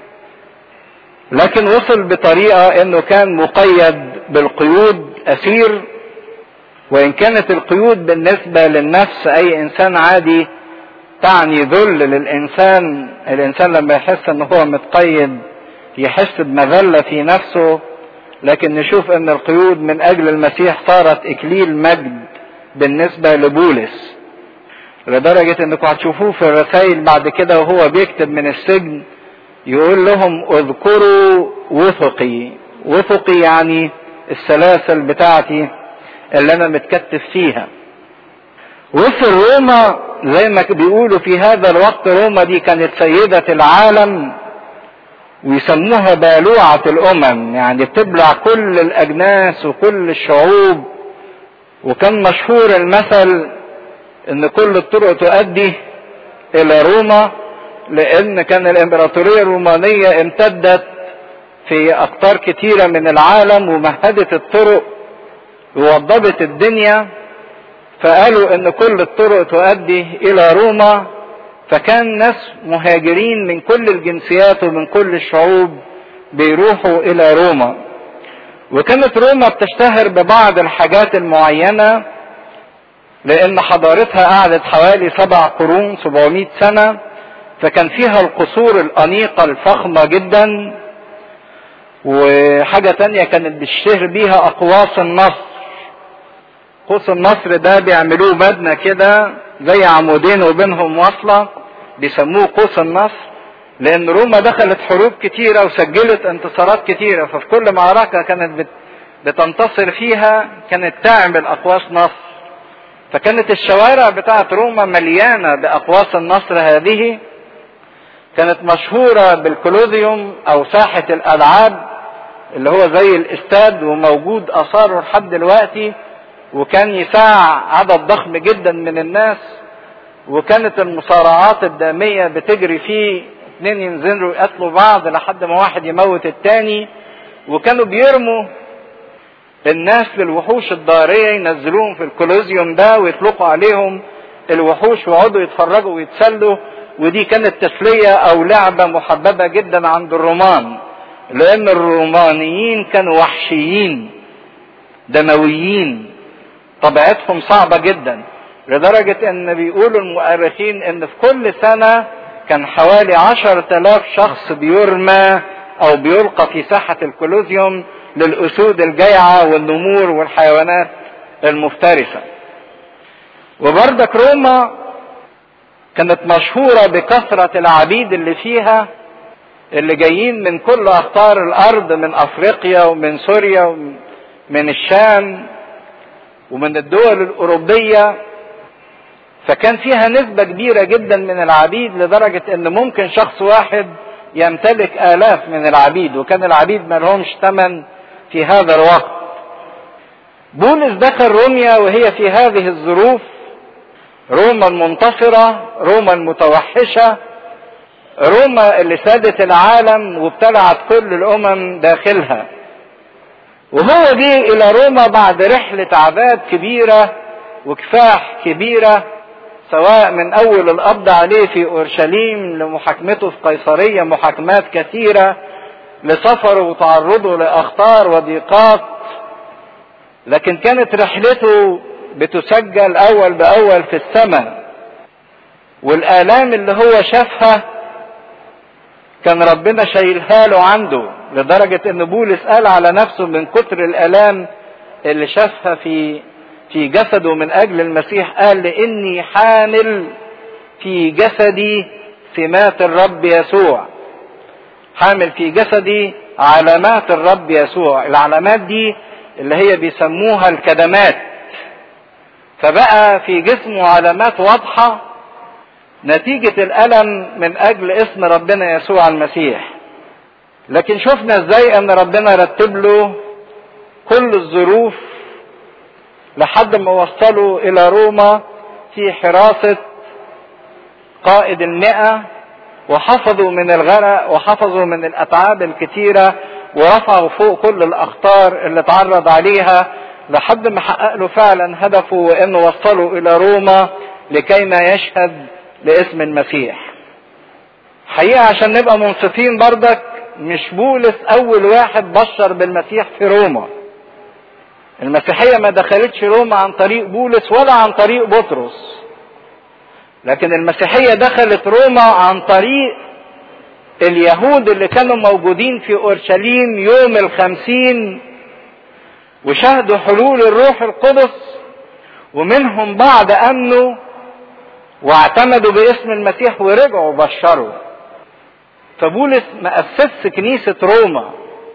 Speaker 2: لكن وصل بطريقة انه كان مقيد بالقيود، اسير. وان كانت القيود بالنسبة للنفس اي انسان عادي تعني ذل للانسان، الانسان لما يحس ان هو متقيد يحس بمذلة في نفسه، لكن نشوف ان القيود من اجل المسيح صارت اكليل مجد بالنسبة لبولس، لدرجة انكم هتشوفوه في الرسائل بعد كده وهو بيكتب من السجن يقول لهم اذكروا وثقي. وثقي يعني السلاسل بتاعتي اللي انا متكتف فيها. وفي روما زي ما بيقولوا في هذا الوقت، روما دي كانت سيدة العالم، ويسموها بالوعة الامم، يعني بتبلع كل الاجناس وكل الشعوب. وكان مشهور المثل ان كل الطرق تؤدي الى روما، لان كان الامبراطورية الرومانية امتدت في اقطار كتيرة من العالم ومهدت الطرق ووضبت الدنيا، فقالوا ان كل الطرق تؤدي الى روما. فكان ناس مهاجرين من كل الجنسيات ومن كل الشعوب بيروحوا الى روما. وكانت روما بتشتهر ببعض الحاجات المعينة، لان حضارتها قعدت حوالي 7 قرون 700 سنة. فكان فيها القصور الانيقة الفخمة جدا. وحاجة تانية كانت بتشتهر بيها اقواس النصر. قوس النصر ده بيعملوه مبنى كده زي عمودين وبينهم وصلة، بيسموه قوس النصر، لان روما دخلت حروب كتيرة وسجلت انتصارات كتيرة، ففي كل معركة كانت بتنتصر فيها كانت تعمل اقواس نصر. فكانت الشوارع بتاعت روما مليانة باقواس النصر هذه. كانت مشهورة بالكولوزيوم او ساحة الالعاب اللي هو زي الاستاد، وموجود اثاره لحد دلوقتي، وكان يساع عدد ضخم جدا من الناس. وكانت المصارعات الدامية بتجري فيه، 2 ينزلوا يقتلوا بعض لحد ما واحد يموت التاني. وكانوا بيرموا الناس للوحوش الضارية، ينزلوهم في الكولوزيوم ده ويطلقوا عليهم الوحوش ويقعدوا يتفرجوا ويتسلوا. ودي كانت تسلية او لعبة محببة جدا عند الرومان، لان الرومانيين كانوا وحشيين دمويين، طبيعتهم صعبة جدا، لدرجة ان بيقولوا المؤرخين ان في كل سنة كان حوالي 10,000 شخص بيرمى او بيلقى في ساحة الكولوزيوم للاسود الجيعة والنمور والحيوانات المفترسة. وبردك روما كانت مشهورة بكثرة العبيد اللي فيها، اللي جايين من كل اقطار الارض، من افريقيا ومن سوريا ومن الشام ومن الدول الاوروبية. فكان فيها نسبة كبيرة جدا من العبيد، لدرجة ان ممكن شخص واحد يمتلك آلاف من العبيد، وكان العبيد ما لهمش ثمن في هذا الوقت. بولس دخل روميا وهي في هذه الظروف، روما المنتصرة، روما المتوحشة، روما اللي سادت العالم وابتلعت كل الامم داخلها. وهو جه الى روما بعد رحلة عذاب كبيرة وكفاح كبيرة، سواء من اول القبض عليه في اورشليم لمحاكمته في قيصرية، محاكمات كثيرة، لسفره وتعرضه لاخطار وضيقات. لكن كانت رحلته بتسجل اول باول في السماء. والآلام اللي هو شافها كان ربنا شايلها له عنده، لدرجة ان بولس قال على نفسه من كتر الآلام اللي شافها في جسده من اجل المسيح، قال لاني حامل في جسدي سمات الرب يسوع. حامل في جسدي علامات الرب يسوع. العلامات دي اللي هي بيسموها الكدمات. فبقى في جسمه علامات واضحة نتيجة الألم من أجل اسم ربنا يسوع المسيح. لكن شفنا ازاي ان ربنا رتب له كل الظروف لحد ما وصلوا الى روما في حراسة قائد 100، وحفظوا من الغرق وحفظوا من الاتعاب الكتيرة، ورفعوا فوق كل الاخطار اللي تعرض عليها، لحد ما حقق له فعلا هدفه، وانه وصلوا الى روما لكي ما يشهد لاسم المسيح. حقيقة عشان نبقى منصفين بردك، مش بولس اول واحد بشر بالمسيح في روما. المسيحية ما دخلتش روما عن طريق بولس ولا عن طريق بطرس، لكن المسيحية دخلت روما عن طريق اليهود اللي كانوا موجودين في اورشليم يوم 50 وشاهدوا حلول الروح القدس، ومنهم بعض امنوا واعتمدوا باسم المسيح ورجعوا بشروا.
Speaker 1: فبولس ما أسسش كنيسة روما،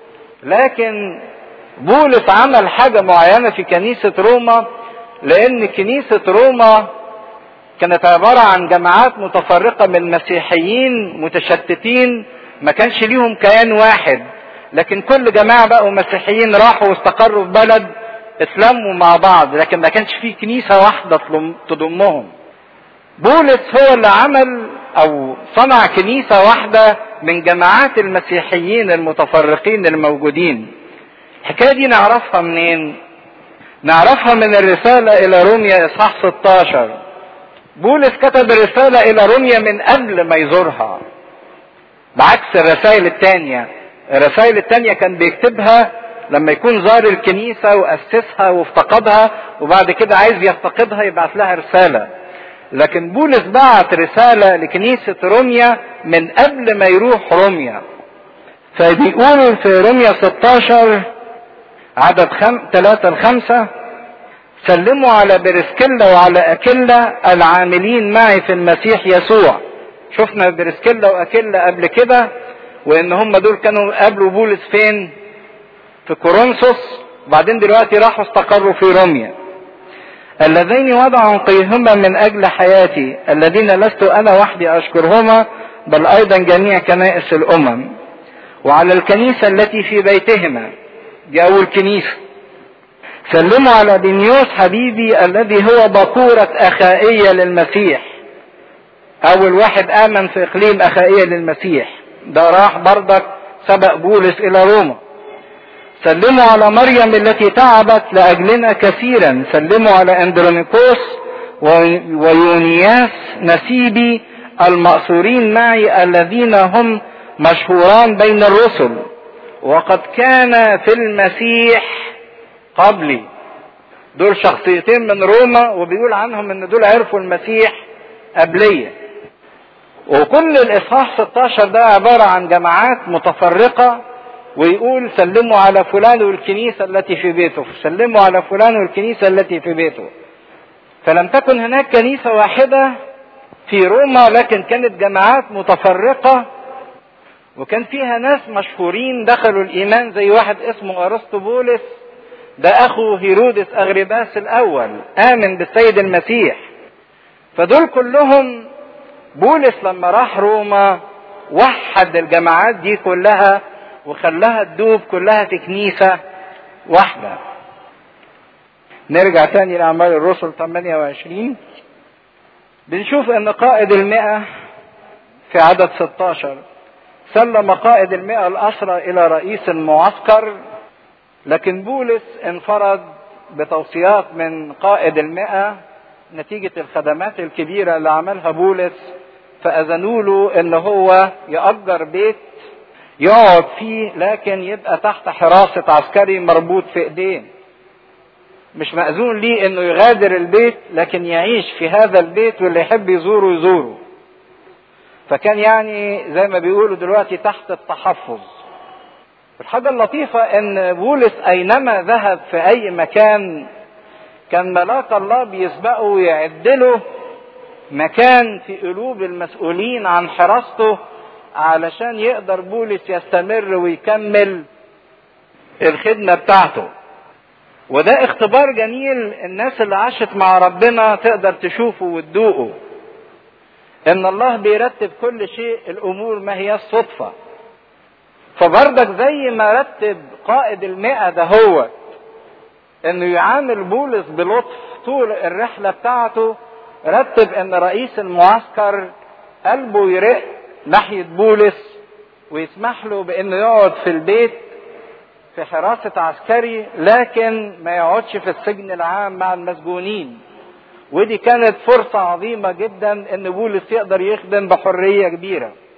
Speaker 1: لكن بولس عمل حاجة معينة في كنيسة روما، لأن كنيسة روما كانت عبارة عن جماعات متفرقة من مسيحيين متشتتين، ما كانش ليهم كيان واحد، لكن كل جماعة بقوا مسيحيين راحوا واستقروا في بلد اتلموا مع بعض، لكن ما كانش فيه كنيسة واحدة تضمهم. بولس هو اللي عمل او صنع كنيسة واحدة من جماعات المسيحيين المتفرقين الموجودين. الحكاية دي نعرفها منين؟ نعرفها من الرسالة الى روميا اصحاح 16. بولس كتب الرسالة الى روميا من قبل ما يزورها، بعكس الرسائل التانية. الرسائل التانية كان بيكتبها لما يكون زار الكنيسة وأسسها وافتقدها، وبعد كده عايز يفتقدها يبعث لها رسالة. لكن بولس بعت رسالة لكنيسة روميا من قبل ما يروح روميا. فبيقول في روميا 16 عدد 3-5: سلموا على برسكيلا وعلى أكيلا العاملين معي في المسيح يسوع. شفنا برسكيلا وأكيلا قبل كده، وإن هم دول كانوا قابلوا بولس فين؟ في كورنثوس، وبعدين دلوقتي راحوا استقروا في روميا. اللذين وضعوا قيهما من اجل حياتي، الذين لست انا وحدي اشكرهما بل ايضا جميع كنائس الامم، وعلى الكنيسة التي في بيتهما، دي اول كنيسة. سلموا على دينيوس حبيبي الذي هو بكورة اخائية للمسيح، اول واحد امن في اقليم اخائية للمسيح، ده راح برضك سبق بولس الى روما. سلموا على مريم التي تعبت لأجلنا كثيرا. سلموا على اندرونيكوس ويونياس نسيبي المأسورين معي، الذين هم مشهوران بين الرسل وقد كان في المسيح قبلي. دول شخصيتين من روما، وبيقول عنهم ان دول عرفوا المسيح قبلية. وكل الاصحاح 16 ده عبارة عن جماعات متفرقة، ويقول سلموا على فلان والكنيسة التي في بيته، سلموا على فلان والكنيسة التي في بيته. فلم تكن هناك كنيسة واحدة في روما، لكن كانت جماعات متفرقة، وكان فيها ناس مشهورين دخلوا الإيمان، زي واحد اسمه أرسطبولس، ده أخو هيرودس أغرباس الأول، آمن بالسيد المسيح. فدول كلهم بولس لما راح روما وحد الجماعات دي كلها وخلاها تدوب كلها في كنيسة واحدة. نرجع تاني لأعمال الرسل 28، بنشوف ان قائد 100 في عدد 16 سلم قائد 100 الأسرى إلى رئيس المعسكر، لكن بولس انفرد بتوصيات من قائد 100 نتيجة الخدمات الكبيرة اللي عملها بولس، فأذنوا له ان هو يأجر بيت يقعد فيه، لكن يبقى تحت حراسة عسكري مربوط في ايديه. مش مأذون ليه انه يغادر البيت، لكن يعيش في هذا البيت، واللي يحب يزوره يزوره. فكان يعني زي ما بيقولوا دلوقتي تحت التحفظ. الحاجة اللطيفة ان بولس اينما ذهب في اي مكان كان ملاك الله بيسبقه ويعدله مكان في قلوب المسؤولين عن حراسته، علشان يقدر بولس يستمر ويكمل الخدمة بتاعته. وده اختبار جميل الناس اللي عاشت مع ربنا تقدر تشوفه وتدوقه، ان الله بيرتب كل شيء، الامور ما هي الصدفة. فبرضك زي ما رتب قائد 100 ده هو انه يعامل بولس بلطف طول الرحلة بتاعته، رتب ان رئيس المعسكر قلبه يرق ناحية بولس ويسمح له بانه يقعد في البيت في حراسة عسكري، لكن ما يقعدش في السجن العام مع المسجونين. ودي كانت فرصة عظيمة جدا ان بولس يقدر يخدم بحرية كبيرة.